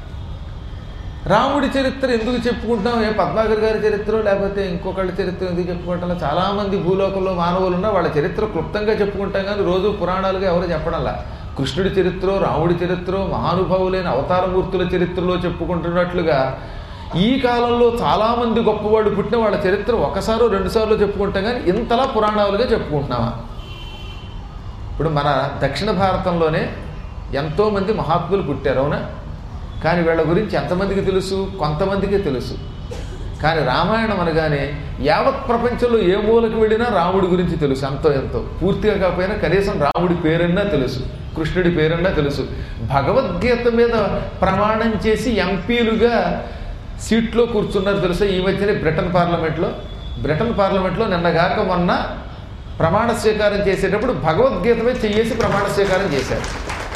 రాముడి చరిత్ర ఎందుకు చెప్పుకుంటాం? పద్మాకర్ గారి చరిత్ర లేకపోతే ఇంకొకళ్ళ చరిత్ర ఎందుకు చెప్పుకుంటాం? చాలామంది భూలోకంలో మానవులు ఉన్నా వాళ్ళ చరిత్ర క్లుప్తంగా చెప్పుకుంటాం, కానీ రోజు పురాణాలుగా ఎవరు చెప్పడంలా. కృష్ణుడి చరిత్ర, రాముడి చరిత్ర, మహానుభావులైన అవతారమూర్తుల చరిత్రలో చెప్పుకుంటున్నట్లుగా ఈ కాలంలో చాలామంది గొప్పవాళ్ళు పుట్టిన వాళ్ళ చరిత్ర ఒకసారో రెండుసార్లు చెప్పుకుంటాం, కానీ ఇంతలా పురాణాలుగా చెప్పుకుంటున్నామా? ఇప్పుడు మన దక్షిణ భారతంలోనే ఎంతోమంది మహాత్ములు పుట్టారు, అవునా? కానీ వీళ్ళ గురించి ఎంతమందికి తెలుసు? కొంతమందికే తెలుసు. కానీ రామాయణం అనగానే యావత్ ప్రపంచంలో ఏ మూలకు వెళ్ళినా రాముడి గురించి తెలుసు, అంతో ఎంతో. పూర్తిగా కాకపోయినా కనీసం రాముడి పేరన్నా తెలుసు, కృష్ణుడి పేరన్నా తెలుసు. భగవద్గీత మీద ప్రమాణం చేసి ఎంపీలుగా సీట్లో కూర్చున్నారు తెలుసా ఈ మధ్యనే బ్రిటన్ పార్లమెంట్లో నిన్నగాక మొన్న ప్రమాణ స్వీకారం చేసేటప్పుడు భగవద్గీత మీద చెయ్యేసి ప్రమాణ స్వీకారం చేశారు.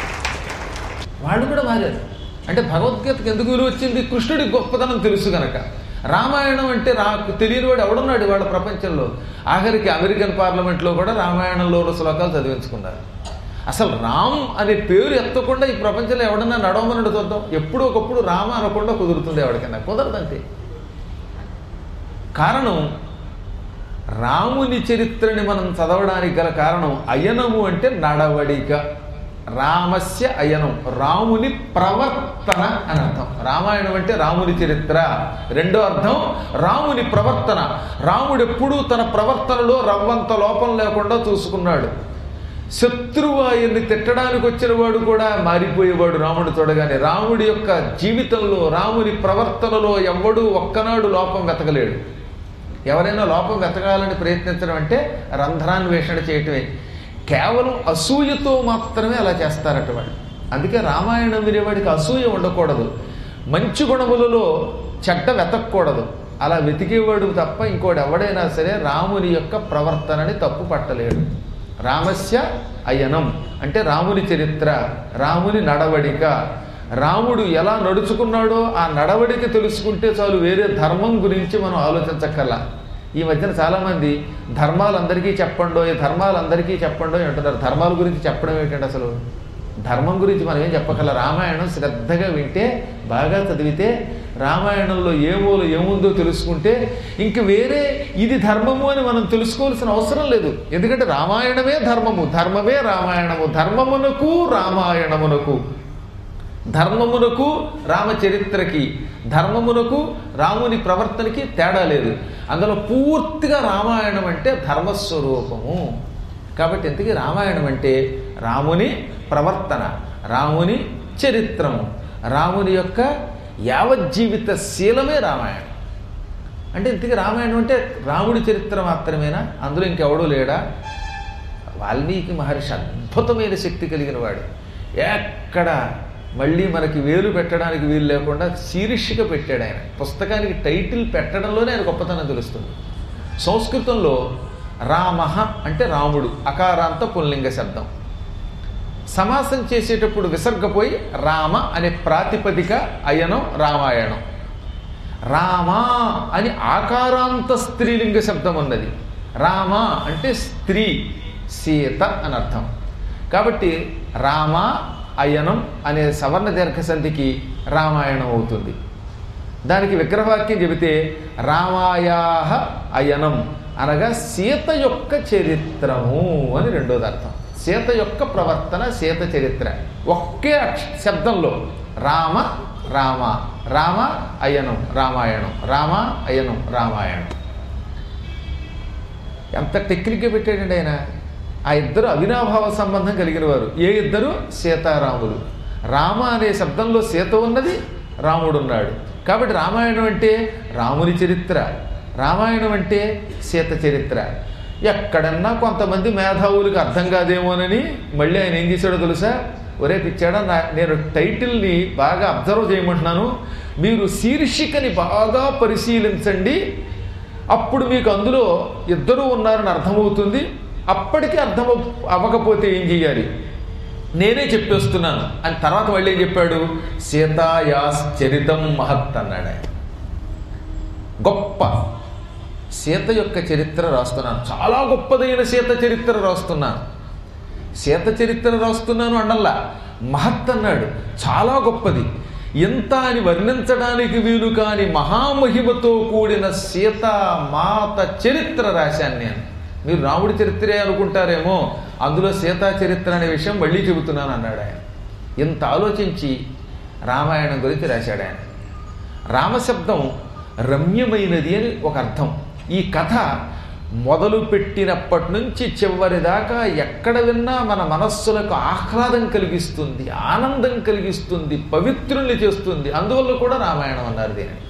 వాళ్ళు కూడా మారారు. అంటే భగవద్గీతకు ఎందుకు విలువ వచ్చింది? కృష్ణుడి గొప్పతనం తెలుసు గనక. రామాయణం అంటే తెలియని వాడు ఎవడున్నాడు వాళ్ళ ప్రపంచంలో? ఆఖరికి అమెరికన్ పార్లమెంట్లో కూడా రామాయణంలో ఉన్న శ్లోకాలు చదివించుకున్నారు. అసలు రామ్ అనే పేరు ఎత్తకుండా ఈ ప్రపంచంలో ఎవడన్నా నడవమన్నట్టు చూద్దాం. ఎప్పుడో ఒకప్పుడు రామ అనకుండా కుదురుతుంది, ఎవరికైనా కుదరదంతే. కారణం, రాముని చరిత్రని మనం చదవడానికి గల కారణం అయనము అంటే నడవడిక. రామస్య అయనం, రాముని ప్రవర్తన అని అర్థం. రామాయణం అంటే రాముని చరిత్ర. రెండో అర్థం రాముని ప్రవర్తన. రాముడు ఎప్పుడూ తన ప్రవర్తనలో రవ్వంత లోపం లేకుండా చూసుకున్నాడు. శత్రువు ఆయన్ని తిట్టడానికి వచ్చిన వాడు కూడా మారిపోయేవాడు రాముడు చూడగానే. రాముడి యొక్క జీవితంలో, రాముని ప్రవర్తనలో ఎవ్వడూ ఒక్కనాడు లోపం వెతకలేడు. ఎవరైనా లోపం వెతకాలని ప్రయత్నించడం అంటే రంధ్రాన్వేషణ చేయటమే. కేవలం అసూయతో మాత్రమే అలా చేస్తారట వాళ్ళు. అందుకే రామాయణం వినేవాడికి అసూయ ఉండకూడదు, మంచి గుణములలో చెడ్డ వెతకూడదు. అలా వెతికేవాడు తప్ప ఇంకోటి ఎవడైనా సరే రాముని యొక్క ప్రవర్తనని తప్పు పట్టలేడు. రామస్య అయనం అంటే రాముని చరిత్ర, రాముని నడవడిక. రాముడు ఎలా నడుచుకున్నాడో ఆ నడవడిక తెలుసుకుంటే చాలు, వేరే ధర్మం గురించి మనం ఆలోచించక్కర్లా. ఈ మధ్యన చాలామంది ధర్మాలందరికీ చెప్పండో అంటున్నారు. ధర్మాల గురించి చెప్పడం ఏంటంటే అసలు ధర్మం గురించి మనం ఏం చెప్పగల? రామాయణం శ్రద్ధగా వింటే, బాగా చదివితే, రామాయణంలో ఏ మూల ఏముందో తెలుసుకుంటే ఇంక వేరే ఇది ధర్మము అని మనం తెలుసుకోవాల్సిన అవసరం లేదు. ఎందుకంటే రామాయణమే ధర్మము, ధర్మమే రామాయణము. ధర్మమునకు రామాయణమునకు, ధర్మమునకు రామచరిత్రకి, ధర్మమునకు రాముని ప్రవర్తనకి తేడా లేదు. అందులో పూర్తిగా రామాయణం అంటే ధర్మస్వరూపము. కాబట్టి ఇంతకీ రామాయణం అంటే రాముని ప్రవర్తన, రాముని చరిత్రము, రాముని యొక్క యావజ్జీవిత శీలమే రామాయణం. అంటే ఇంతకీ రామాయణం అంటే రాముడి చరిత్ర మాత్రమేనా? అందులో ఇంకెవడూ లేడా? వాల్మీకి మహర్షి అద్భుతమైన శక్తి కలిగిన వాడు. ఎక్కడ మళ్ళీ మనకి వేలు పెట్టడానికి వీలు లేకుండా శీర్షిక పెట్టాడు ఆయన. పుస్తకానికి టైటిల్ పెట్టడంలోనే ఆయన గొప్పతనం తెలుస్తుంది. సంస్కృతంలో రామః అంటే రాముడు, అకారాంత పుల్లింగ శబ్దం. సమాసం చేసేటప్పుడు విసర్గపోయి రామ అనే ప్రాతిపదిక అయనం రామాయణం. రామా అని ఆకారాంత స్త్రీలింగ శబ్దం ఉన్నది. రామ అంటే స్త్రీ, సీత అని అర్థం. కాబట్టి రామ అయనం అనే సవర్ణ దీర్ఘ సంధికి రామాయణం అవుతుంది. దానికి విగ్రహవాక్యం చెబితే రామాయాహ అయనం అనగా సీత యొక్క చరిత్రము అని రెండోది అర్థం. సీత యొక్క ప్రవర్తన, సీత చరిత్ర ఒకే శబ్దంలో రామ రామ, రామ అయనం రామాయణం, రామ అయనం రామాయణం. ఎంత టెక్నిక్గా పెట్టాడండి ఆయన. ఆ ఇద్దరు అవినాభావ సంబంధం కలిగిన వారు. ఏ ఇద్దరు? సీతారాములు. రామ అనే శబ్దంలో సీత ఉన్నది, రాముడు ఉన్నాడు. కాబట్టి రామాయణం అంటే రాముని చరిత్ర, రామాయణం అంటే సీత చరిత్ర. ఎక్కడన్నా కొంతమంది మేధావులకు అర్థం కాదేమోనని మళ్ళీ ఆయన ఏం చేశాడో తెలుసా? ఒరే పిచ్చాడా, నేను టైటిల్ని బాగా అబ్జర్వ్ చేయమంటున్నాను, మీరు శీర్షికని బాగా పరిశీలించండి, అప్పుడు మీకు అందులో ఇద్దరూ ఉన్నారని అర్థమవుతుంది. అప్పటికీ అర్థం అవ్వకపోతే ఏం చెయ్యాలి? నేనే చెప్పేస్తున్నాను అని తర్వాత మళ్ళీ ఏం చెప్పాడు? సీతాయాస్ చరితం మహత్ అన్నాడు ఆయన. గొప్ప సీత యొక్క చరిత్ర రాస్తున్నాను, చాలా గొప్పదైన సీత చరిత్ర రాస్తున్నాను. సీత చరిత్ర రాస్తున్నాను అన్నల్లా, మహత్ అన్నాడు, చాలా గొప్పది. ఎంత అని వర్ణించడానికి వీలు కాని మహామహిమతో కూడిన సీతామాత చరిత్ర రాశాను నేను. మీరు రాముడి చరిత్రే అనుకుంటారేమో, అందులో సీతా చరిత్ర అనే విషయం మళ్ళీ చెబుతున్నాను అన్నాడు ఆయన. ఇంత ఆలోచించి రామాయణం గురించి రాశాడు ఆయన. రామశబ్దం రమ్యమైనది అని ఒక అర్థం. ఈ కథ మొదలు పెట్టినప్పటి నుంచి చివరిదాకా ఎక్కడ విన్నా మన మనస్సులకు ఆహ్లాదం కలిగిస్తుంది, ఆనందం కలిగిస్తుంది, పవిత్రుల్ని చేస్తుంది. అందువల్ల కూడా రామాయణం అన్నారు దీనిని.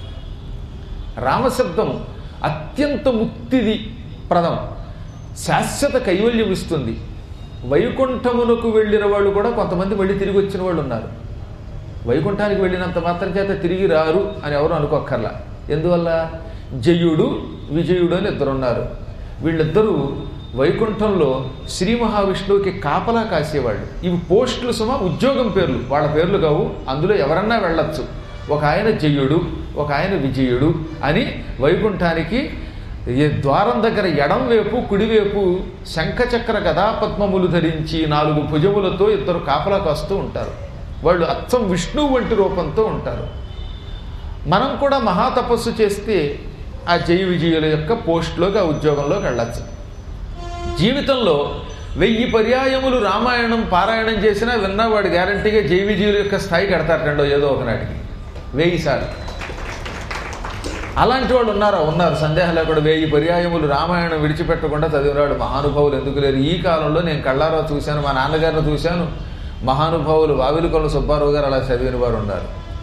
రామశబ్దం అత్యంత ముక్తిది ప్రదం, శాశ్వత కైవల్యం ఇస్తుంది. వైకుంఠమునకు వెళ్ళిన వాళ్ళు కూడా కొంతమంది మళ్ళీ తిరిగి వచ్చిన వాళ్ళు ఉన్నారు. వైకుంఠానికి వెళ్ళినంత మాత్రం చేత తిరిగి రారు అని ఎవరు అనుకోక్కర్లా. ఎందువల్ల? జయుడు విజయుడు అని ఇద్దరు ఉన్నారు. వీళ్ళిద్దరూ వైకుంఠంలో శ్రీ మహావిష్ణువుకి కాపలా కాసేవాళ్ళు. ఇవి పోస్టులు సుమా, ఉద్యోగం పేర్లు, వాళ్ళ పేర్లు కావు. అందులో ఎవరన్నా వెళ్ళొచ్చు. ఒక ఆయన జయుడు, ఒక ఆయన విజయుడు అని వైకుంఠానికి ఈ ద్వారం దగ్గర ఎడం వైపు కుడివైపు శంఖచక్ర గదాపద్మములు ధరించి 4 భుజములతో ఇద్దరు కాపలా కాస్తూ ఉంటారు. వాళ్ళు అచ్చం విష్ణువు వంటి రూపంతో ఉంటారు. మనం కూడా మహాతపస్సు చేస్తే ఆ జయ విజయుల యొక్క పోస్టులోకి, ఆ ఉద్యోగంలోకి వెళ్ళచ్చు. జీవితంలో 1000 పర్యాయములు రామాయణం పారాయణం చేసినా విన్నవాడు గ్యారంటీగా జయ విజయుల యొక్క స్థాయికి ఎడతారండో ఏదో ఒకనాటికి 1000 సార్లు. అలాంటి వాళ్ళు ఉన్నారు, సందేహం లేకుండా 1000 పర్యాయములు రామాయణం విడిచిపెట్టకుండా చదివినాడు మహానుభావులు ఎందుకు లేరు? ఈ కాలంలో నేను కళ్ళారా చూశాను, మా నాన్నగారిని చూశాను. మహానుభావులు వావిలికొండ సుబ్బారావు గారు అలా చదివిన వారు ఉన్నారు.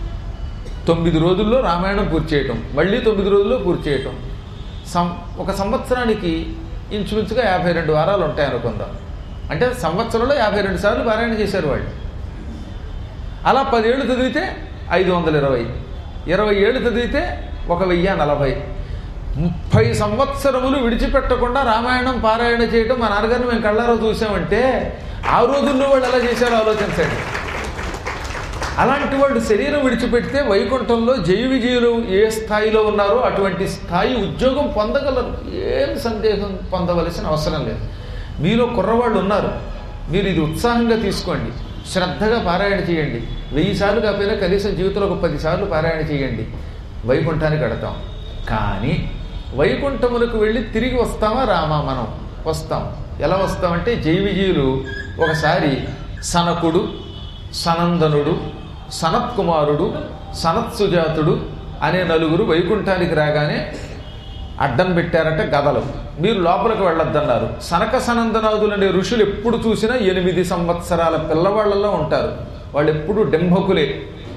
9 రోజుల్లో రామాయణం పూర్తి చేయటం, మళ్ళీ 9 రోజుల్లో పూర్తి చేయటం. ఒక సంవత్సరానికి ఇంచుమించుగా 52 వారాలు ఉంటాయి అనుకుందాం. అంటే సంవత్సరంలో 52 సార్లు పారాయణ చేశారు వాళ్ళు. అలా 10 ఏళ్ళు చదివితే 520, 20 ఏళ్ళు చదివితే 1040, 30 సంవత్సరములు విడిచిపెట్టకుండా రామాయణం పారాయణ చేయటం మా నాన్నగారిని మేము కళ్ళారో చూసామంటే ఆ రోజుల్లో వాళ్ళు ఎలా చేశారో ఆలోచించండి. అలాంటి వాళ్ళు శరీరం విడిచిపెడితే వైకుంఠంలో జయ విజయులు ఏ స్థాయిలో ఉన్నారో అటువంటి స్థాయి ఉద్యోగం పొందగలరు. ఏం సందేహం పొందవలసిన అవసరం లేదు. మీలో కుర్రవాళ్ళు ఉన్నారు, మీరు ఇది ఉత్సాహంగా తీసుకోండి, శ్రద్ధగా పారాయణ చేయండి. 1000 సార్లు కాకపోయినా కనీసం జీవితంలో ఒక 10 సార్లు పారాయణ చేయండి. వైకుంఠానికి వెడతాం. కానీ వైకుంఠములకు వెళ్ళి తిరిగి వస్తామా? రామా మనం వస్తాం. ఎలా వస్తామంటే జయ విజయులు ఒకసారి సనకుడు, సనందనుడు, సనత్కుమారుడు, సనత్సుజాతుడు అనే 4 వైకుంఠానికి రాగానే అడ్డం పెట్టారట గదలు. మీరు లోపలికి వెళ్ళొద్దన్నారు. సనక సనందనాదులు అనే ఋషులు ఎప్పుడు చూసినా 8 సంవత్సరాల పిల్లవాళ్లలో ఉంటారు. వాళ్ళు ఎప్పుడూ డెంభకులే.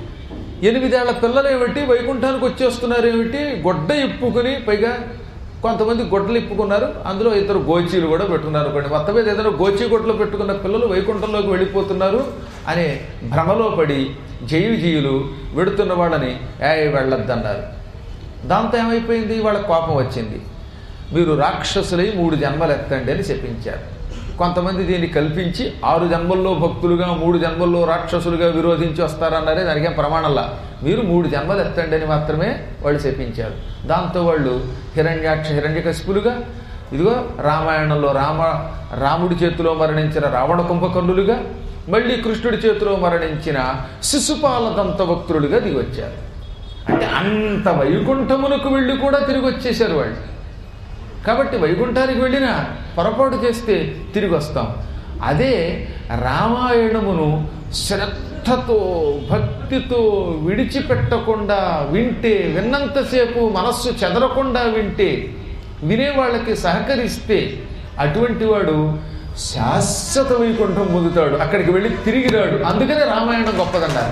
8 ఏళ్ల పిల్లలు ఏమిటి వైకుంఠానికి వచ్చేస్తున్నారు ఏమిటి, గొడ్డ ఇప్పుకుని, పైగా కొంతమంది గొడ్డలు ఇప్పుకున్నారు, అందులో 2 గోచీలు కూడా పెట్టుకున్నారు అనుకోండి. మొత్తం మీద ఏదైనా గోచీ గొడ్డలు పెట్టుకున్న పిల్లలు వైకుంఠంలోకి వెళ్ళిపోతున్నారు అనే భ్రమలో పడి జయులు వెడుతున్న వాళ్ళని వెళ్ళొద్దన్నారు. దాంతో ఏమైపోయింది, వాళ్ళ కోపం వచ్చింది. మీరు రాక్షసులై 3 జన్మలు ఎత్తండి అని చెప్పించారు. కొంతమంది దీన్ని కల్పించి 6 జన్మల్లో భక్తులుగా 3 జన్మల్లో రాక్షసులుగా విరోధించి వస్తారన్నారే, దానికేం ప్రమాణంలా. మీరు 3 జన్మలు ఎత్తండి అని మాత్రమే వాళ్ళు చెప్పించారు. దాంతో వాళ్ళు హిరణ్యకశిపులుగా, ఇదిగో రామాయణంలో రాముడి చేతిలో మరణించిన రావణ కుంభకర్ణులుగా, మళ్ళీ కృష్ణుడి చేతిలో మరణించిన శిశుపాల దంతభక్తులుగా దిగొచ్చారు. అంటే అంత వైకుంఠమునకు వెళ్ళి కూడా తిరిగి వచ్చేశారు వాళ్ళు. కాబట్టి వైకుంఠానికి వెళ్ళినా పొరపాటు చేస్తే తిరిగి వస్తాం. అదే రామాయణమును శ్రద్ధతో భక్తితో విడిచిపెట్టకుండా వింటే, విన్నంతసేపు మనస్సు చెదరకుండా వింటే, వినేవాళ్ళకి సహకరిస్తే అటువంటి వాడు శాశ్వత వైకుంఠం పొందుతాడు, అక్కడికి వెళ్ళి తిరిగి రాడు. అందుకనే రామాయణం గొప్పదన్నారు.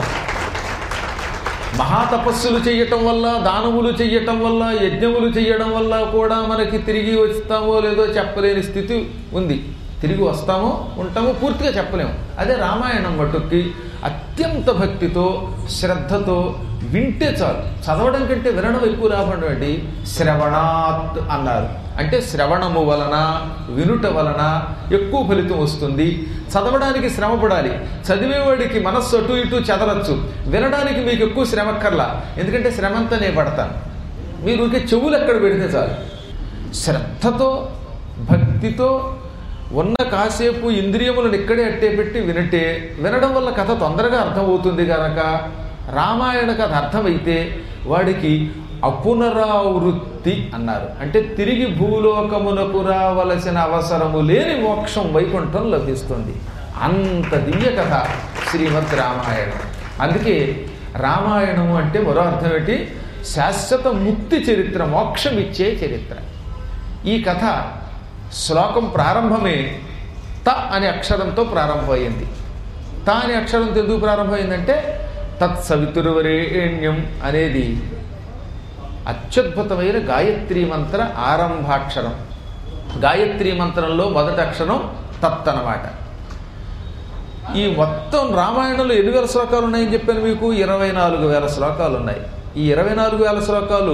మహాతపస్సులు చేయటం వల్ల, దానములు చెయ్యటం వల్ల, యజ్ఞములు చెయ్యడం వల్ల కూడా మనకి తిరిగి వస్తామో లేదో చెప్పలేని స్థితి ఉంది. తిరిగి వస్తామో ఉంటామో పూర్తిగా చెప్పలేము. అదే రామాయణం మటుక్కి అత్యంత భక్తితో శ్రద్ధతో వింటే చాలు. చదవడం కంటే వినడం ఎక్కువ లాభం అండి. శ్రవణాత్ అన్నారు. అంటే శ్రవణము వలన, వినుట వలన ఎక్కువ ఫలితం వస్తుంది. చదవడానికి శ్రమ పడాలి, చదివేవాడికి మనస్సు అటు ఇటు చెదరచ్చు. వినడానికి మీకు ఎక్కువ శ్రమక్కర్లా, ఎందుకంటే శ్రమంతా నేను పడతాను. మీరు ఊరికే చెవులు ఎక్కడ పెడితే చాలు. శ్రద్ధతో భక్తితో ఉన్న కాసేపు ఇంద్రియములను ఇక్కడే అట్టే పెట్టి వినడం వల్ల కథ తొందరగా అర్థమవుతుంది కనుక, రామాయణ కథ అర్థమైతే వాడికి అపునరావృత్తి అన్నారు. అంటే తిరిగి భూలోకమునకు రావలసిన అవసరము లేని మోక్షం వైకుంఠం లభిస్తుంది. అంత దివ్య కథ శ్రీమద్ రామాయణం. అందుకే రామాయణము అంటే మరో అర్థం ఏంటి, శాశ్వత ముక్తి చరిత్ర, మోక్షం ఇచ్చే చరిత్ర. ఈ కథ శ్లోకం ప్రారంభమే త అనే అక్షరంతో ప్రారంభమైంది. త అనే అక్షరంతో ఎందుకు ప్రారంభమైందంటే, తత్సవితుర్వరేణ్యం అనేది అత్యద్భుతమైన గాయత్రీ మంత్ర ఆరంభాక్షరం. గాయత్రీ మంత్రంలో మొదటి అక్షరం తత్ అన్నమాట. ఈ మొత్తం రామాయణంలో 8,000 శ్లోకాలు ఉన్నాయని చెప్పాను మీకు. 24,000 శ్లోకాలు ఉన్నాయి. ఈ 24,000 శ్లోకాలు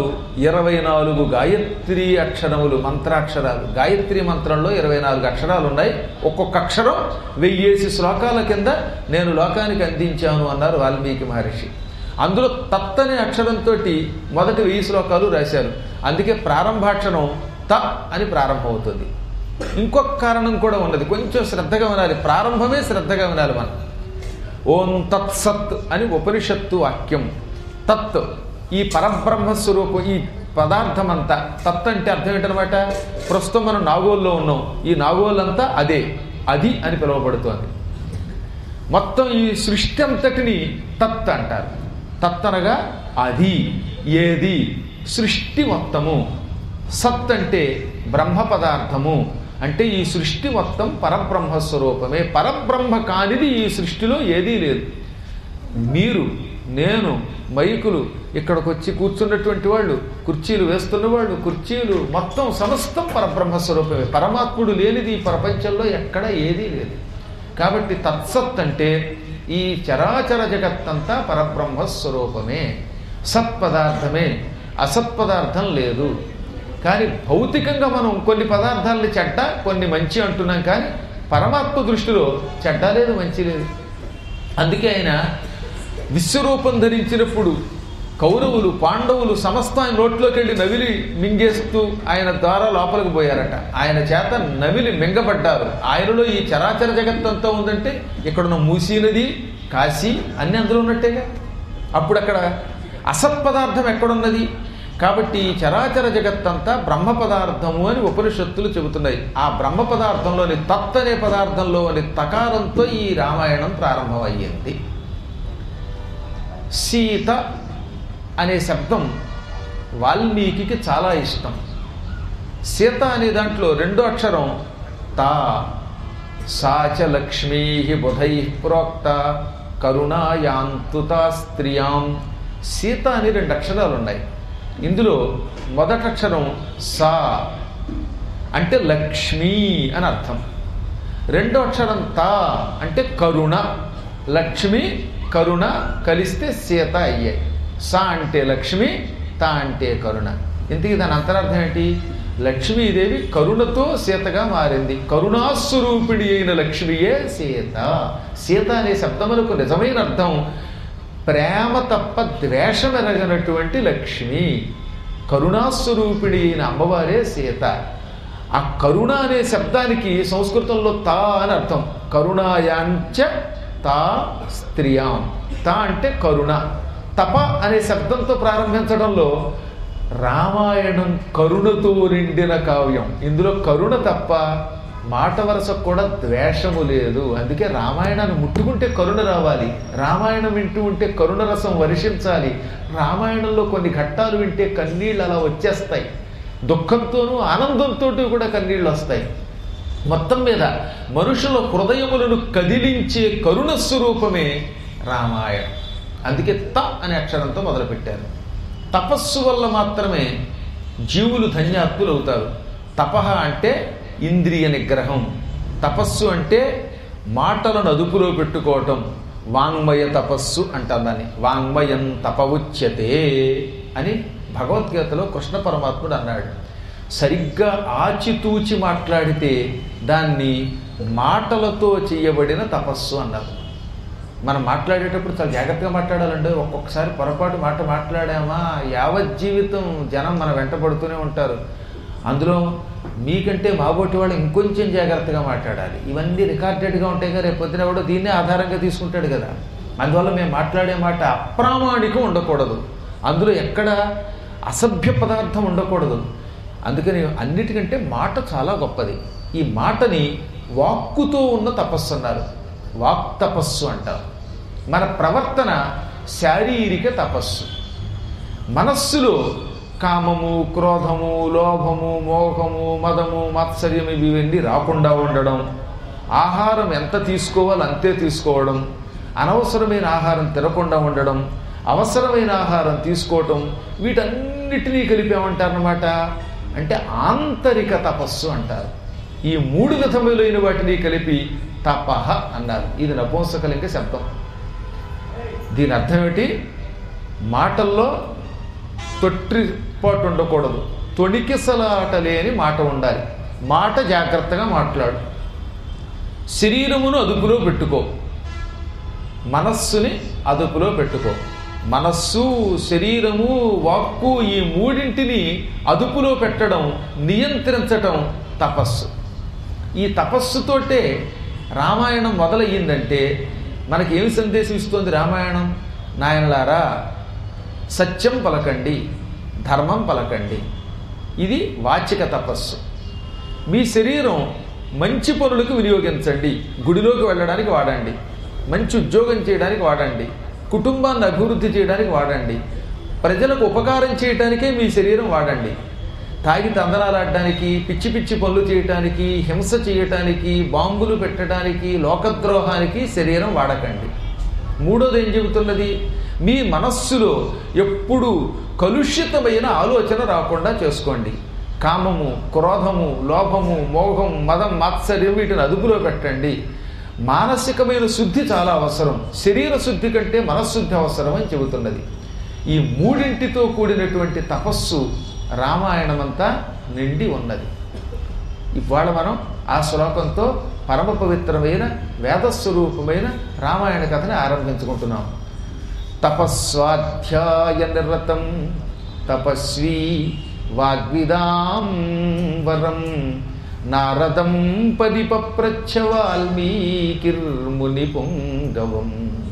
24 గాయత్రీ అక్షరములు, మంత్రాక్షరాలు. గాయత్రీ మంత్రంలో 24 అక్షరాలు ఉన్నాయి. ఒక్కొక్క అక్షరం 1000 శ్లోకాల కింద నేను లోకానికి అందించాను అన్నారు వాల్మీకి మహర్షి. అందులో తత్ అనే అక్షరంతో మొదటి 1000 శ్లోకాలు రాశారు. అందుకే ప్రారంభాక్షరం త అని ప్రారంభమవుతుంది. ఇంకొక కారణం కూడా ఉన్నది, కొంచెం శ్రద్ధగా వినాలి. ప్రారంభమే శ్రద్ధగా వినాలి మనం. ఓం తత్సత్ అని ఉపనిషత్తు వాక్యం. తత్ ఈ పరబ్రహ్మస్వరూపం, ఈ పదార్థం అంతా. తత్ అంటే అర్థం ఏంటనమాట, ప్రస్తుతం మనం నాగోల్లో ఉన్నాం, ఈ నాగోళ్ళంతా అదే, అది అని పిలువబడుతోంది. మొత్తం ఈ సృష్టి అంతటిని తత్ అంటారు. తత్ అనగా అది, ఏది, సృష్టి మొత్తము. సత్ అంటే బ్రహ్మ పదార్థము. అంటే ఈ సృష్టి మొత్తం పరబ్రహ్మస్వరూపమే. పరబ్రహ్మ కానిది ఈ సృష్టిలో ఏదీ లేదు. మీరు, నేను, మైకులు, ఇక్కడికి వచ్చి కూర్చున్నటువంటి వాళ్ళు, కుర్చీలు వేస్తున్న వాళ్ళు, కుర్చీలు, మొత్తం సమస్తం పరబ్రహ్మస్వరూపమే. పరమాత్ముడు లేనిది ఈ ప్రపంచంలో ఎక్కడ ఏదీ లేదు. కాబట్టి తత్సత్ అంటే ఈ చరాచర జగత్తంతా పరబ్రహ్మస్వరూపమే, సత్పదార్థమే, అసత్పదార్థం లేదు. కానీ భౌతికంగా మనం కొన్ని పదార్థాలని చెడ్డ, కొన్ని మంచి అంటున్నాం. కానీ పరమాత్మ దృష్టిలో చెడ్డ లేదు, మంచి లేదు. అందుకే ఆయన విశ్వరూపం ధరించినప్పుడు కౌరవులు, పాండవులు సమస్త ఆయన నోట్లోకి వెళ్ళి నవిలి మింగేస్తూ ఆయన ద్వారా లోపలికి పోయారట. ఆయన చేత నవిలి మింగబడ్డారు. ఆయనలో ఈ చరాచర జగత్తంతా ఉందంటే ఇక్కడున్న మూసీ నది, కాశీ అన్నీ అందులో ఉన్నట్టేగా. అప్పుడు అక్కడ అసత్పదార్థం ఎక్కడున్నది? కాబట్టి ఈ చరాచర జగత్తంతా బ్రహ్మ పదార్థము అని ఉపనిషత్తులు చెబుతున్నాయి. ఆ బ్రహ్మ పదార్థంలోని తత్ అనే పదార్థంలోని తకారంతో ఈ రామాయణం ప్రారంభమయ్యింది. సీత అనే శబ్దం వాల్మీకి చాలా ఇష్టం. సీత అనే దాంట్లో రెండో అక్షరం తా. సాచ లక్ష్మీ బుధై ప్రోక్త కరుణాయాంతుతా స్త్రియాం. సీత అని 2 అక్షరాలు ఉన్నాయి. ఇందులో మొదటి అక్షరం సా అంటే లక్ష్మి అని అర్థం. రెండో అక్షరం తా అంటే కరుణ. లక్ష్మి కరుణ కలిస్తే సీత అయ్యాయి. సా అంటే లక్ష్మి, తా అంటే కరుణ. ఇంతకీ దాని అంతరార్థం ఏంటి? లక్ష్మీదేవి కరుణతో సీతగా మారింది. కరుణాస్వరూపిణి అయిన లక్ష్మియే సీత. సీత అనే శబ్దములకు నిజమైన అర్థం ప్రేమ తప్ప ద్వేషం ఎరగనటువంటి లక్ష్మి. కరుణాస్వరూపిణి అయిన అమ్మవారే సీత. ఆ కరుణ అనే శబ్దానికి సంస్కృతంలో తా అని అర్థం. కరుణాయాంచ తా స్త్రియాం. తా అంటే కరుణ. తప అనే శబ్దంతో ప్రారంభించడంలో రామాయణం కరుణతో నిండిన కావ్యం. ఇందులో కరుణ తప్ప మాట వరసకు కూడా ద్వేషము లేదు. అందుకే రామాయణాన్ని ముట్టుకుంటే కరుణ రావాలి, రామాయణం వింటూ ఉంటే కరుణ రసం వర్షించాలి. రామాయణంలో కొన్ని ఘట్టాలు వింటే కన్నీళ్ళు అలా వచ్చేస్తాయి. దుఃఖంతోనూ ఆనందంతో కూడా కన్నీళ్ళు వస్తాయి. మొత్తం మీద మనుషుల హృదయములను కదిలించే కరుణ స్వరూపమే రామాయణం. అందుకే త అనే అక్షరంతో మొదలుపెట్టారు. తపస్సు వల్ల మాత్రమే జీవులు ధన్యాత్ములు అవుతారు. తపః అంటే ఇంద్రియ నిగ్రహం. తపస్సు అంటే మాటలను అదుపులో పెట్టుకోవటం. వాంగ్మయ తపస్సు అంటారు దాన్ని. వాంగ్మయం తపవుచ్యతే అని భగవద్గీతలో కృష్ణ పరమాత్ముడు అన్నాడు. సరిగ్గా ఆచితూచి మాట్లాడితే దాన్ని మాటలతో చేయబడిన తపస్సు అన్నారు. మనం మాట్లాడేటప్పుడు చాలా జాగ్రత్తగా మాట్లాడాలండి. ఒక్కొక్కసారి పొరపాటు మాట మాట్లాడామా యావజ్జీవితం జనం మన వెంటబడుతూనే ఉంటారు. అందులో మీకంటే మాబోటి వాళ్ళు ఇంకొంచెం జాగ్రత్తగా మాట్లాడాలి. ఇవన్నీ రికార్డెడ్గా ఉంటాయి కదా, రేపు పొద్దున ఎవడో దీన్నే ఆధారంగా తీసుకుంటాడు కదా. అందువల్ల మేము మాట్లాడే మాట అప్రామాణికం ఉండకూడదు. అందులో ఎక్కడ అసభ్య పదార్థం ఉండకూడదు. అందుకని అన్నిటికంటే మాట చాలా గొప్పది. ఈ మాటని వాక్కుతో ఉన్న తపస్సు అన్నారు. వాక్ తపస్సు అంటారు. మన ప్రవర్తన శారీరక తపస్సు. మనస్సులో కామము, క్రోధము, లోభము, మోహము, మదము, మాత్సర్యం ఇవన్నీ రాకుండా ఉండడం, ఆహారం ఎంత తీసుకోవాలో అంతే తీసుకోవడం, అనవసరమైన ఆహారం తినకుండా ఉండడం, అవసరమైన ఆహారం తీసుకోవటం, వీటన్నిటినీ కలిపామంటారన్నమాట. అంటే ఆంతరిక తపస్సు అంటారు. ఈ 3 విధములైన వాటిని కలిపి తపః అన్నారు. ఇది నపుంసకలింగ శబ్దం. దీని అర్థం ఏమిటి? మాటల్లో తొట్టిపాటు ఉండకూడదు, తొణికిసలాట లేని మాట ఉండాలి. మాట జాగ్రత్తగా మాట్లాడు. శరీరమును అదుపులో పెట్టుకో, మనస్సుని అదుపులో పెట్టుకో. మనస్సు, శరీరము, వాక్కు ఈ 3ంటిని అదుపులో పెట్టడం, నియంత్రించటం తపస్సు. ఈ తపస్సుతోటే రామాయణం మొదలయ్యిందంటే మనకి ఏమి సందేశం ఇస్తోంది రామాయణం? నాయనలారా, సత్యం పలకండి, ధర్మం పలకండి. ఇది వాచిక తపస్సు. మీ శరీరం మంచి పనులకు వినియోగించండి. గుడిలోకి వెళ్ళడానికి వాడండి, మంచి ఉద్యోగం చేయడానికి వాడండి, కుటుంబాన్ని అభివృద్ధి చేయడానికి వాడండి, ప్రజలకు ఉపకారం చేయడానికే మీ శరీరం వాడండి. తాగి తందనాలాడడానికి, పిచ్చి పిచ్చి పనులు చేయటానికి, హింస చేయటానికి, బాంబులు పెట్టడానికి, లోకద్రోహానికి శరీరం వాడకండి. మూడోది ఏం చెబుతున్నది? మీ మనస్సులో ఎప్పుడు కలుషితమైన ఆలోచన రాకుండా చేసుకోండి. కామము, క్రోధము, లోభము, మోహం, మదం, మాత్సర్యం వీటిని అదుపులో పెట్టండి. మానసికమైన శుద్ధి చాలా అవసరం. శరీర శుద్ధి కంటే మనశ్శుద్ధి అవసరం అని చెబుతున్నది. ఈ 3ంటితో కూడినటువంటి తపస్సు రామాయణమంతా నిండి ఉన్నది. ఇవాళ మనం ఆ శ్లోకంతో పరమ పవిత్రమైన వేదస్వరూపమైన రామాయణ కథని ఆరంభించుకుంటున్నాం. తపస్వాధ్యాయ నిరతం తపస్వీ వాగ్విదాం వరం నారదం పరిపప్రచ్ఛ వాల్మీకిర్ముని పుంగవం.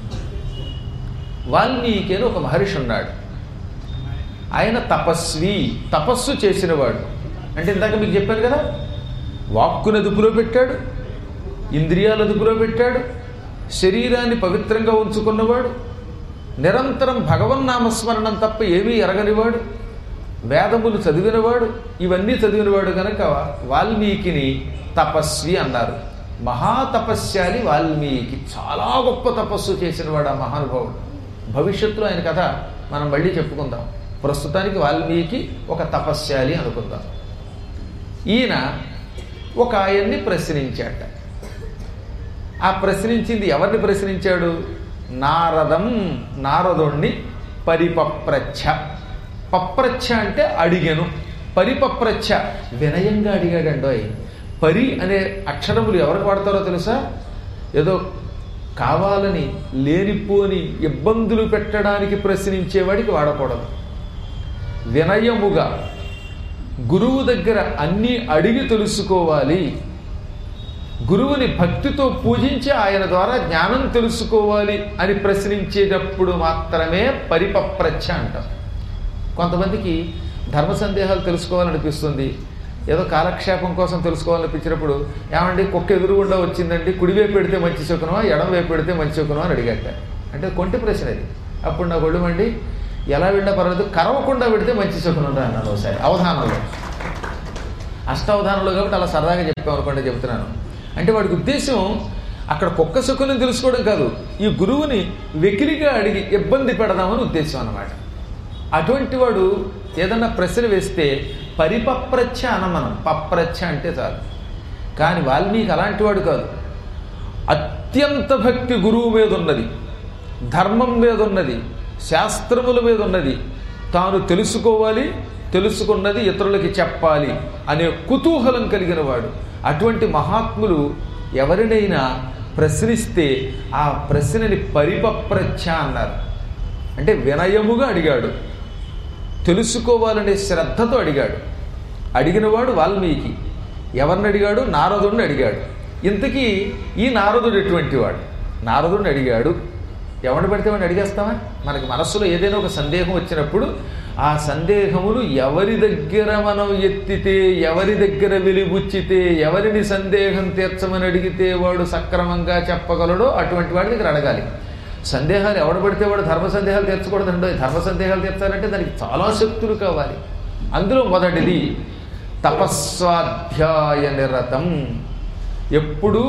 వాల్మీకి అని ఒక మహర్షి ఉన్నాడు. ఆయన తపస్వి, తపస్సు చేసినవాడు. అంటే ఇందాక మీకు చెప్పాను కదా, వాక్కును అదుపులో పెట్టాడు, ఇంద్రియాలు అదుపులో పెట్టాడు, శరీరాన్ని పవిత్రంగా ఉంచుకున్నవాడు, నిరంతరం భగవన్నామస్మరణం తప్ప ఏమీ ఎరగనివాడు, వేదములు చదివినవాడు. ఇవన్నీ చదివినవాడు కనుక వాల్మీకిని తపస్వి అన్నారు. మహాతపస్యాలి వాల్మీకి, చాలా గొప్ప తపస్సు చేసినవాడు ఆ మహానుభావుడు. భవిష్యత్తులో ఆయన కథ మనం మళ్ళీ చెప్పుకుందాం. ప్రస్తుతానికి వాల్మీకి ఒక తపస్యాలి అనుకుందాం. ఈయన ఒక ఆయన్ని ప్రశ్నించాట. ఆ ప్రశ్నించింది ఎవరిని ప్రశ్నించాడు? నారదుణ్ణి పరిపప్రచ్ఛ. పప్రచ్ఛ అంటే అడిగెను, పరిపప్రచ్ఛ వినయంగా అడిగాడండోయ్. పరి అనే అక్షరములు ఎవరికి వాడతారో తెలుసా? ఏదో కావాలని లేనిపోని ఇబ్బందులు పెట్టడానికి ప్రశ్నించేవాడికి వాడకూడదు. వినయముగా గురువు దగ్గర అన్నీ అడిగి తెలుసుకోవాలి, గురువుని భక్తితో పూజించి ఆయన ద్వారా జ్ఞానం తెలుసుకోవాలి అని ప్రశ్నించేటప్పుడు మాత్రమే పరిపప్రచ్ఛ అంటాం. కొంతమందికి ధర్మ సందేహాలు తెలుసుకోవాలనిపిస్తుంది, ఏదో కాలక్షేపం కోసం తెలుసుకోవాలనిపించినప్పుడు, ఏమండి కుక్క ఎదురుగుండా వచ్చిందండి, కుడివైపు పెడితే మంచి శకునమా, ఎడమవైపు పెడితే మంచి శకునమా అని అడిగట. అంటే కొంటి ప్రశ్న అది. అప్పుడు నాకు ఒళ్ళుమండి, ఎలా వెళ్ళినా పర్వాలేదు, కరవకుండా పెడితే మంచి శకునం రా అన్నాను ఒకసారి అవధానంలో. అష్టావధానంలో కాబట్టి అలా సరదాగా చెప్పామనుకోండి చెబుతున్నాను. అంటే వాడికి ఉద్దేశం అక్కడ కుక్క శకునం తెలుసుకోవడం కాదు, ఈ గురువుని వెకిలిగా అడిగి ఇబ్బంది పెడదామని ఉద్దేశం అన్నమాట. అటువంటి వాడు ఏదన్నా ప్రశ్న వేస్తే పరిపప్రచ్ఛ మనం, పప్రచ్ఛ అంటే చాలు. కానీ వాల్మీకి అలాంటి వాడు కాదు. అత్యంత భక్తి గురువు మీద ఉన్నది, ధర్మం మీద ఉన్నది, శాస్త్రముల మీద ఉన్నది, తాను తెలుసుకోవాలి, తెలుసుకున్నది ఇతరులకి చెప్పాలి అనే కుతూహలం కలిగిన వాడు. అటువంటి మహాత్ములు ఎవరినైనా ప్రశ్నిస్తే ఆ ప్రశ్నని పరిపప్రచ్ఛ అన్నారు. అంటే వినయముగా అడిగాడు, తెలుసుకోవాలనే శ్రద్ధతో అడిగాడు. అడిగినవాడు వాల్మీకి. ఎవరిని అడిగాడు? నారదుడిని అడిగాడు. ఇంతకీ ఈ నారదుడు ఎటువంటి వాడు? నారదుడిని అడిగాడు. ఎవరిని పడితే వాడిని అడిగేస్తామా? మనకి మనస్సులో ఏదైనా ఒక సందేహం వచ్చినప్పుడు ఆ సందేహమును ఎవరి దగ్గర మనం ఎత్తితే, ఎవరి దగ్గర వెలిబుచ్చితే, ఎవరిని సందేహం తీర్చమని అడిగితే వాడు సక్రమంగా చెప్పగలడో అటువంటి వాడి దగ్గర అడగాలి. సందేహాలు ఎవడు పడితే వాడు ధర్మ సందేహాలు తీర్చకూడదండి. ధర్మ సందేహాలు తీర్చాలంటే దానికి చాలా శక్తులు కావాలి. అందులో మొదటిది తపస్వాధ్యాయ నిరతం. ఎప్పుడూ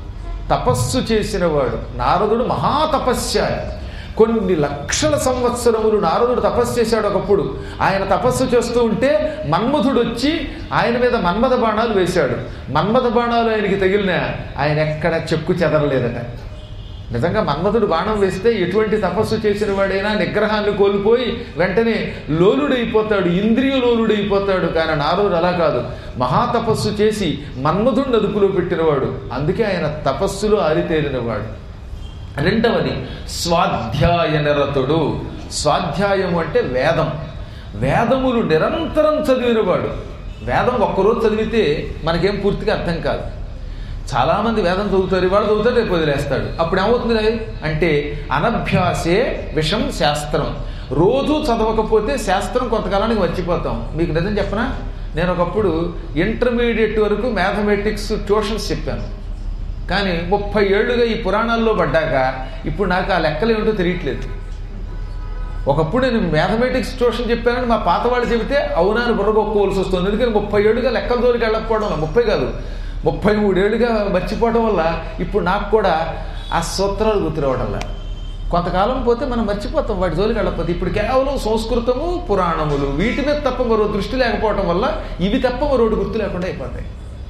తపస్సు చేసినవాడు. నారదుడు మహాతపస్యాలి. కొన్ని లక్షల సంవత్సరములు నారదుడు తపస్సు చేశాడు. ఒకప్పుడు ఆయన తపస్సు చేస్తూ ఉంటే మన్మధుడు వచ్చి ఆయన మీద మన్మథ బాణాలు వేశాడు. మన్మథ బాణాలు ఆయనకి తగిలిన ఆయన ఎక్కడ చెక్కు చెదరలేదట. నిజంగా మన్మథుడు బాణం వేస్తే ఎటువంటి తపస్సు చేసిన వాడైనా నిగ్రహాన్ని కోల్పోయి వెంటనే లోలుడైపోతాడు, ఇంద్రియ లోలుడైపోతాడు. కానీ నారదుడు అలా కాదు, మహాతపస్సు చేసి మన్మథుడిని అదుపులో పెట్టినవాడు. అందుకే ఆయన తపస్సులో ఆరితేరినవాడు. రెండవది స్వాధ్యాయ నిరతుడు. స్వాధ్యాయము అంటే వేదం. వేదములు నిరంతరం చదివినవాడు. వేదం ఒక్కరోజు చదివితే మనకేం పూర్తిగా అర్థం కాదు. చాలామంది వేదం చదువుతారు, ఇవాళ చదువుతారు, రేపు వదిలేస్తాడు. అప్పుడు ఏమవుతుంది అంటే అనభ్యాసే విషం శాస్త్రం. రోజు చదవకపోతే శాస్త్రం కొంతకాలానికి మర్చిపోతాం. మీకు నిజం చెప్పనా, నేను ఒకప్పుడు ఇంటర్మీడియట్ వరకు మ్యాథమెటిక్స్ ట్యూషన్స్ చెప్పాను. కానీ 30 ఏళ్ళుగా ఈ పురాణాల్లో పడ్డాక ఇప్పుడు నాకు ఆ లెక్కలు ఏమిటో తెలియట్లేదు. ఒకప్పుడు నేను మ్యాథమెటిక్స్ ట్యూషన్ చెప్పానని మా పాత వాళ్ళు చెబితే అవునాన్ని బుర్రగొక్కోవలసి వస్తుంది. ఎందుకని 30 ఏళ్ళుగా లెక్కల జోలికి వెళ్ళకపోవడం వల్ల, 30 కాదు 33 ఏళ్ళుగా మర్చిపోవడం వల్ల ఇప్పుడు నాకు కూడా ఆ సూత్రాలు గుర్తురావడంలా. కొంతకాలం పోతే మనం మర్చిపోతాం వాటి జోలికి వెళ్ళకపోతే. ఇప్పుడు కేవలం సంస్కృతము, పురాణములు వీటి మీద తప్ప మరో దృష్టి లేకపోవడం వల్ల ఇవి తప్ప మరోటి గుర్తు లేకుండా అయిపోతాయి.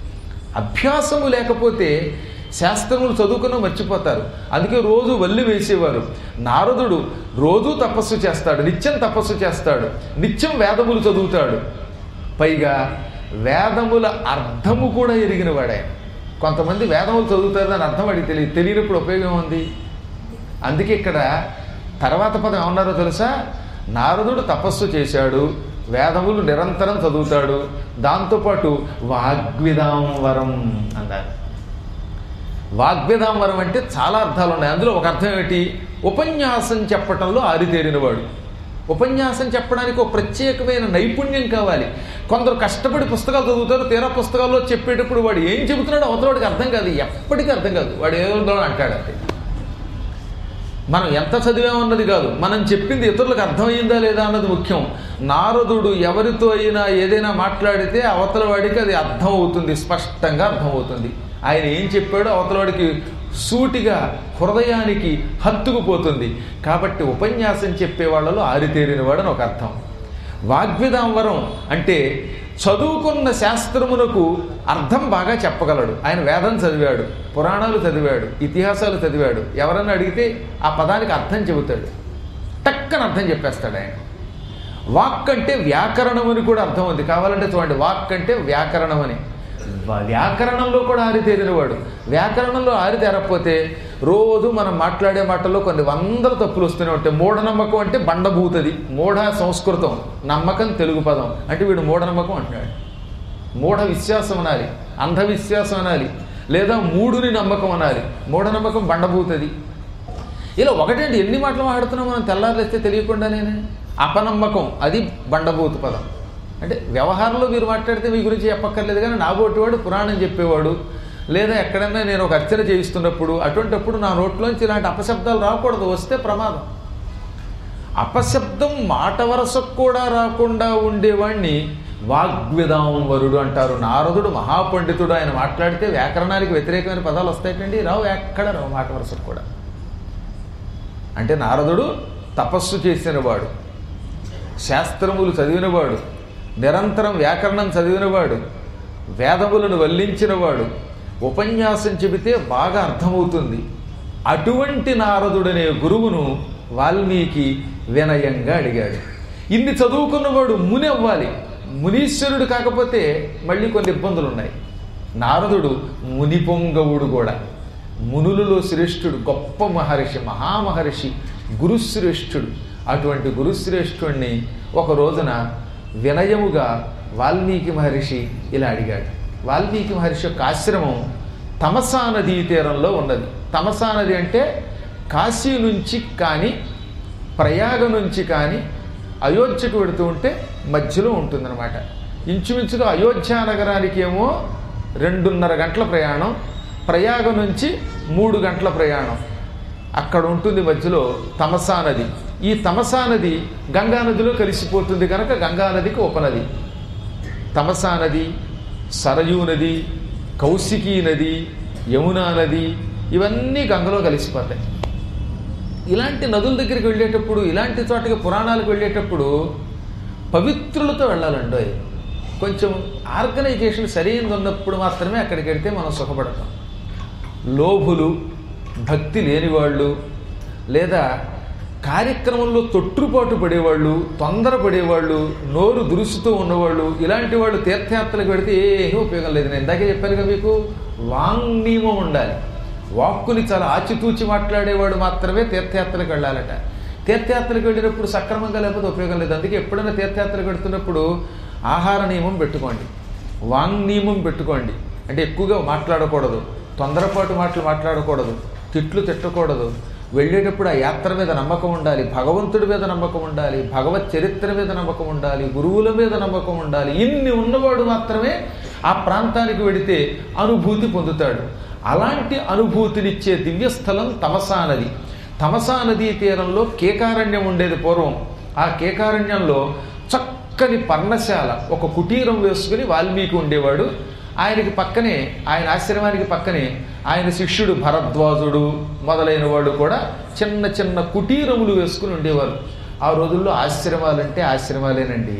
అభ్యాసము లేకపోతే శాస్త్రములు చదువుకున్న మర్చిపోతారు. అందుకే రోజు వల్లి వేసేవారు. నారదుడు రోజు తపస్సు చేస్తాడు, నిత్యం తపస్సు చేస్తాడు, నిత్యం వేదములు చదువుతాడు. పైగా వేదముల అర్థము కూడా ఎరిగిన వాడే. కొంతమంది వేదములు చదువుతారు, దాని అర్థం వాడికి తెలియనప్పుడు ఉపయోగం ఉంది. అందుకే ఇక్కడ తర్వాత పదం ఏమన్నారో తెలుసా? నారదుడు తపస్సు చేశాడు, వేదములు నిరంతరం చదువుతాడు, దాంతోపాటు వాగ్విదాంవరం అన్నారు. వాగ్వేదాంవరం అంటే చాలా అర్థాలు ఉన్నాయి. అందులో ఒక అర్థం ఏమిటి? ఉపన్యాసం చెప్పటంలో ఆరితేరినవాడు. ఉపన్యాసం చెప్పడానికి ఒక ప్రత్యేకమైన నైపుణ్యం కావాలి. కొందరు కష్టపడి పుస్తకాలు చదువుతారు, తీరా పుస్తకాల్లో చెప్పేటప్పుడు వాడు ఏం చెబుతున్నాడో అవతలవాడికి అర్థం కాదు, ఎప్పటికీ అర్థం కాదు. వాడు ఏదో అంటాడంటే మనం ఎంత చదివామన్నది కాదు, మనం చెప్పింది ఇతరులకు అర్థమైందా లేదా అన్నది ముఖ్యం. నారదుడు ఎవరితో అయినా ఏదైనా మాట్లాడితే అవతల వాడికి అది అర్థం అవుతుంది, స్పష్టంగా అర్థమవుతుంది. ఆయన ఏం చెప్పాడో అవతలవాడికి సూటిగా హృదయానికి హత్తుకుపోతుంది. కాబట్టి ఉపన్యాసం చెప్పే వాళ్ళలో ఆరితేరినవాడని ఒక అర్థం. వాగ్విదాంబరం అంటే చదువుకున్న శాస్త్రమునకు అర్థం బాగా చెప్పగలడు. ఆయన వేదం చదివాడు, పురాణాలు చదివాడు, ఇతిహాసాలు చదివాడు. ఎవరన్నా అడిగితే ఆ పదానికి అర్థం చెబుతాడు, టక్కన అర్థం చెప్పేస్తాడు ఆయన. వాక్ అంటే వ్యాకరణం అని కూడా అర్థం ఉంది. కావాలంటే చూడండి, వాక్ అంటే వ్యాకరణం అని. వ్యాకరణంలో కూడా ఆరితేరినవాడు. వ్యాకరణంలో ఆరితేరకపోతే రోజు మనం మాట్లాడే మాటల్లో కొన్ని వందల తప్పులు వస్తూనే ఉంటాయి. మూఢనమ్మకం అంటే బండబూతది. మూఢ సంస్కృతం, నమ్మకం తెలుగు పదం. అంటే వీడు మూఢనమ్మకం అంటున్నాడు. మూఢ విశ్వాసం అనాలి, అంధవిశ్వాసం అనాలి, లేదా మూడుని నమ్మకం అనాలి. మూఢనమ్మకం బండబూతది. ఇలా ఒకటండి ఎన్ని మాటలు మాట్లాడుతున్నాం మనం తెల్లారులేస్తే తెలియకుండానే. అపనమ్మకం అది బండబూతు పదం. అంటే వ్యవహారంలో మీరు మాట్లాడితే మీ గురించి చెప్పక్కర్లేదు, కానీ నాబోటివాడు పురాణం చెప్పేవాడు, లేదా ఎక్కడైనా నేను ఒక అర్చన చేయిస్తున్నప్పుడు అటువంటిప్పుడు నా నోట్లోంచి ఇలాంటి అపశబ్దాలు రాకూడదు. వస్తే ప్రమాదం. అపశబ్దం మాట వరసకు కూడా రాకుండా ఉండేవాడిని వాగ్విదాంబరుడు అంటారు. నారదుడు మహాపండితుడు. ఆయన మాట్లాడితే వ్యాకరణానికి వ్యతిరేకమైన పదాలు వస్తాయండి, రావు. ఎక్కడ రావు మాట వరసకు కూడా. అంటే నారదుడు తపస్సు చేసినవాడు, శాస్త్రములు చదివినవాడు, నిరంతరం వ్యాకరణం చదివినవాడు, వేదములను వల్లించినవాడు. ఉపన్యాసం చెబితే బాగా అర్థమవుతుంది. అటువంటి నారదుడనే గురువును వాల్మీకి వినయంగా అడిగాడు. ఇన్ని చదువుకున్నవాడు ముని అవ్వాలి. మునీశ్వరుడు కాకపోతే మళ్ళీ కొన్ని ఇబ్బందులు ఉన్నాయి. నారదుడు ముని పొంగవుడు కూడా. మునులలో శ్రేష్ఠుడు, గొప్ప మహర్షి, మహామహర్షి, గురుశ్రేష్ఠుడు. అటువంటి గురుశ్రేష్ఠుణ్ణి ఒక రోజున వినయముగా వాల్మీకి మహర్షి ఇలా అడిగాడు. వాల్మీకి మహర్షి యొక్క ఆశ్రమం తమసా నదీ తీరంలో ఉన్నది. తమసా నది అంటే కాశీ నుంచి కానీ ప్రయాగ నుంచి కానీ అయోధ్యకు వెడుతూ ఉంటే మధ్యలో ఉంటుందన్నమాట. ఇంచుమించుగా అయోధ్య నగరానికి ఏమో 2.5 గంటల ప్రయాణం, ప్రయాగ నుంచి 3 గంటల ప్రయాణం. అక్కడ ఉంటుంది మధ్యలో తమసా నది. ఈ తమసా నది గంగా నదిలో కలిసిపోతుంది కనుక గంగా నదికి ఉపనది. తమసా నది, సరయూ నది, కౌశికీ నది, యమునా నది ఇవన్నీ గంగలో కలిసిపోతాయి. ఇలాంటి నదుల దగ్గరికి వెళ్ళేటప్పుడు, ఇలాంటి చోటకి పురాణాలకు వెళ్ళేటప్పుడు పవిత్రులతో వెళ్ళాలండి. కొంచెం ఆర్గనైజేషన్ సరైనది ఉన్నప్పుడు మాత్రమే అక్కడికి వెళ్తే మనం సుఖపడతాం. లోభులు, భక్తి లేనివాళ్ళు, లేదా కార్యక్రమంలో తొట్టుపాటు పడేవాళ్ళు, తొందరపడేవాళ్ళు, నోరు దురుసుతూ ఉన్నవాళ్ళు, ఇలాంటి వాళ్ళు తీర్థయాత్రలకు వెళితే ఏమీ ఉపయోగం లేదు. నేను ఇందాకే చెప్పానుగా మీకు, వాంగ్నియమం ఉండాలి. వాక్కుని చాలా ఆచితూచి మాట్లాడేవాడు మాత్రమే తీర్థయాత్రలకు వెళ్ళాలట. తీర్థయాత్రలకు వెళ్ళినప్పుడు సక్రమంగా లేకపోతే ఉపయోగం లేదు. అందుకే ఎప్పుడైనా తీర్థయాత్రలకు వెళుతున్నప్పుడు ఆహార నియమం పెట్టుకోండి, వాంగ్నియమం పెట్టుకోండి. అంటే ఎక్కువగా మాట్లాడకూడదు, తొందరపాటు మాటలు మాట్లాడకూడదు, తిట్లు తిట్టకూడదు. వెళ్ళేటప్పుడు ఆ యాత్ర మీద నమ్మకం ఉండాలి, భగవంతుడి మీద నమ్మకం ఉండాలి, భగవత్ చరిత్ర మీద నమ్మకం ఉండాలి, గురువుల మీద నమ్మకం ఉండాలి. ఇన్ని ఉన్నవాడు మాత్రమే ఆ ప్రాంతానికి వెడితే అనుభూతి పొందుతాడు. అలాంటి అనుభూతినిచ్చే దివ్యస్థలం తమసా నది. తమసా నదీ తీరంలో కేకారణ్యం ఉండేది పూర్వం. ఆ కేకారణ్యంలో చక్కని పర్ణశాల, ఒక కుటీరం వేసుకుని వాల్మీకి ఉండేవాడు. ఆయనకి పక్కనే, ఆయన ఆశ్రమానికి పక్కనే ఆయన శిష్యుడు భరద్వాజుడు మొదలైన వాడు కూడా చిన్న చిన్న కుటీరములు వేసుకుని ఉండేవారు. ఆ రోజుల్లో ఆశ్రమాలంటే ఆశ్రమాలేనండి.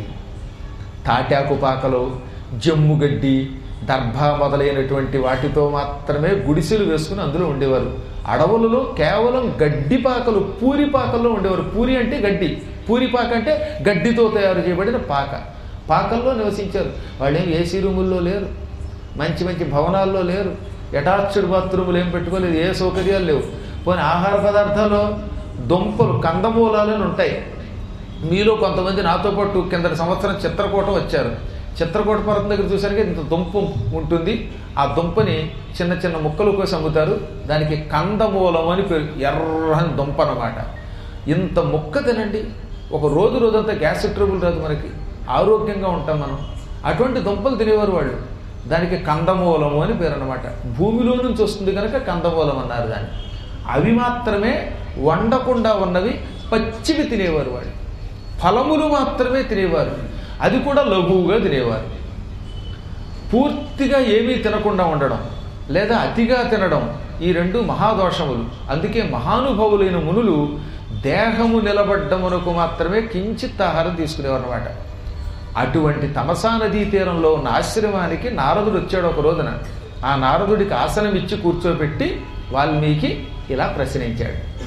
తాటాకు పాకలు, జమ్ముగడ్డి, దర్భ మొదలైనటువంటి వాటితో మాత్రమే గుడిసెలు వేసుకుని అందులో ఉండేవారు. అడవులలో కేవలం గడ్డి పాకలు, పూరి పాకల్లో ఉండేవారు. పూరి అంటే గడ్డి, పూరిపాక అంటే గడ్డితో తయారు చేయబడిన పాక. పాకల్లో నివసించారు. వాళ్ళేం ఏసీ రూముల్లో లేరు, మంచి మంచి భవనాల్లో లేరు, అటాచ్డ్ బాత్రూములు ఏం పెట్టుకోలేదు, ఏ సౌకర్యాలు లేవు. పోనీ ఆహార పదార్థాలు దుంపలు, కందమూలాలని ఉంటాయి. మీలో కొంతమంది నాతో పాటు కిందటి సంవత్సరం చిత్రకూటం వచ్చారు. చిత్రకూట పర్వతం దగ్గర చూసానికి ఇంత దుంప ఉంటుంది. ఆ దుంపని చిన్న చిన్న ముక్కలు కోసి అమ్ముతారు. దానికి కందమూలం అని పేరు. ఎర్రని దుంప అన్నమాట. ఇంత ముక్క తినండి, ఒక రోజంతా గ్యాస్ ట్రబుల్ రాదు, మనకి ఆరోగ్యంగా ఉంటాం మనం. అటువంటి దుంపలు తినేవారు వాళ్ళు. దానికి కందమూలము అని పేరు అన్నమాట. భూమిలో నుంచి వస్తుంది కనుక కందమూలం అన్నారు దాన్ని. అవి మాత్రమే వండకుండా ఉన్నవి, పచ్చివి తినేవారు వాళ్ళు. ఫలములు మాత్రమే తినేవారు, అది కూడా లఘువుగా తినేవారు. పూర్తిగా ఏమీ తినకుండా ఉండడం, లేదా అతిగా తినడం, ఈ రెండు మహాదోషములు. అందుకే మహానుభావులైన మునులు దేహము నిలబడ్డమునకు మాత్రమే కించిత్ ఆహారం తీసుకునేవారు అనమాట. అటువంటి తమసా నదీ తీరంలో ఉన్న ఆశ్రమానికి నారదుడు వచ్చాడు ఒక రోజున. ఆ నారదుడికి ఆసనం ఇచ్చి కూర్చోబెట్టి వాల్మీకి ఇలా ప్రశ్నించాడు.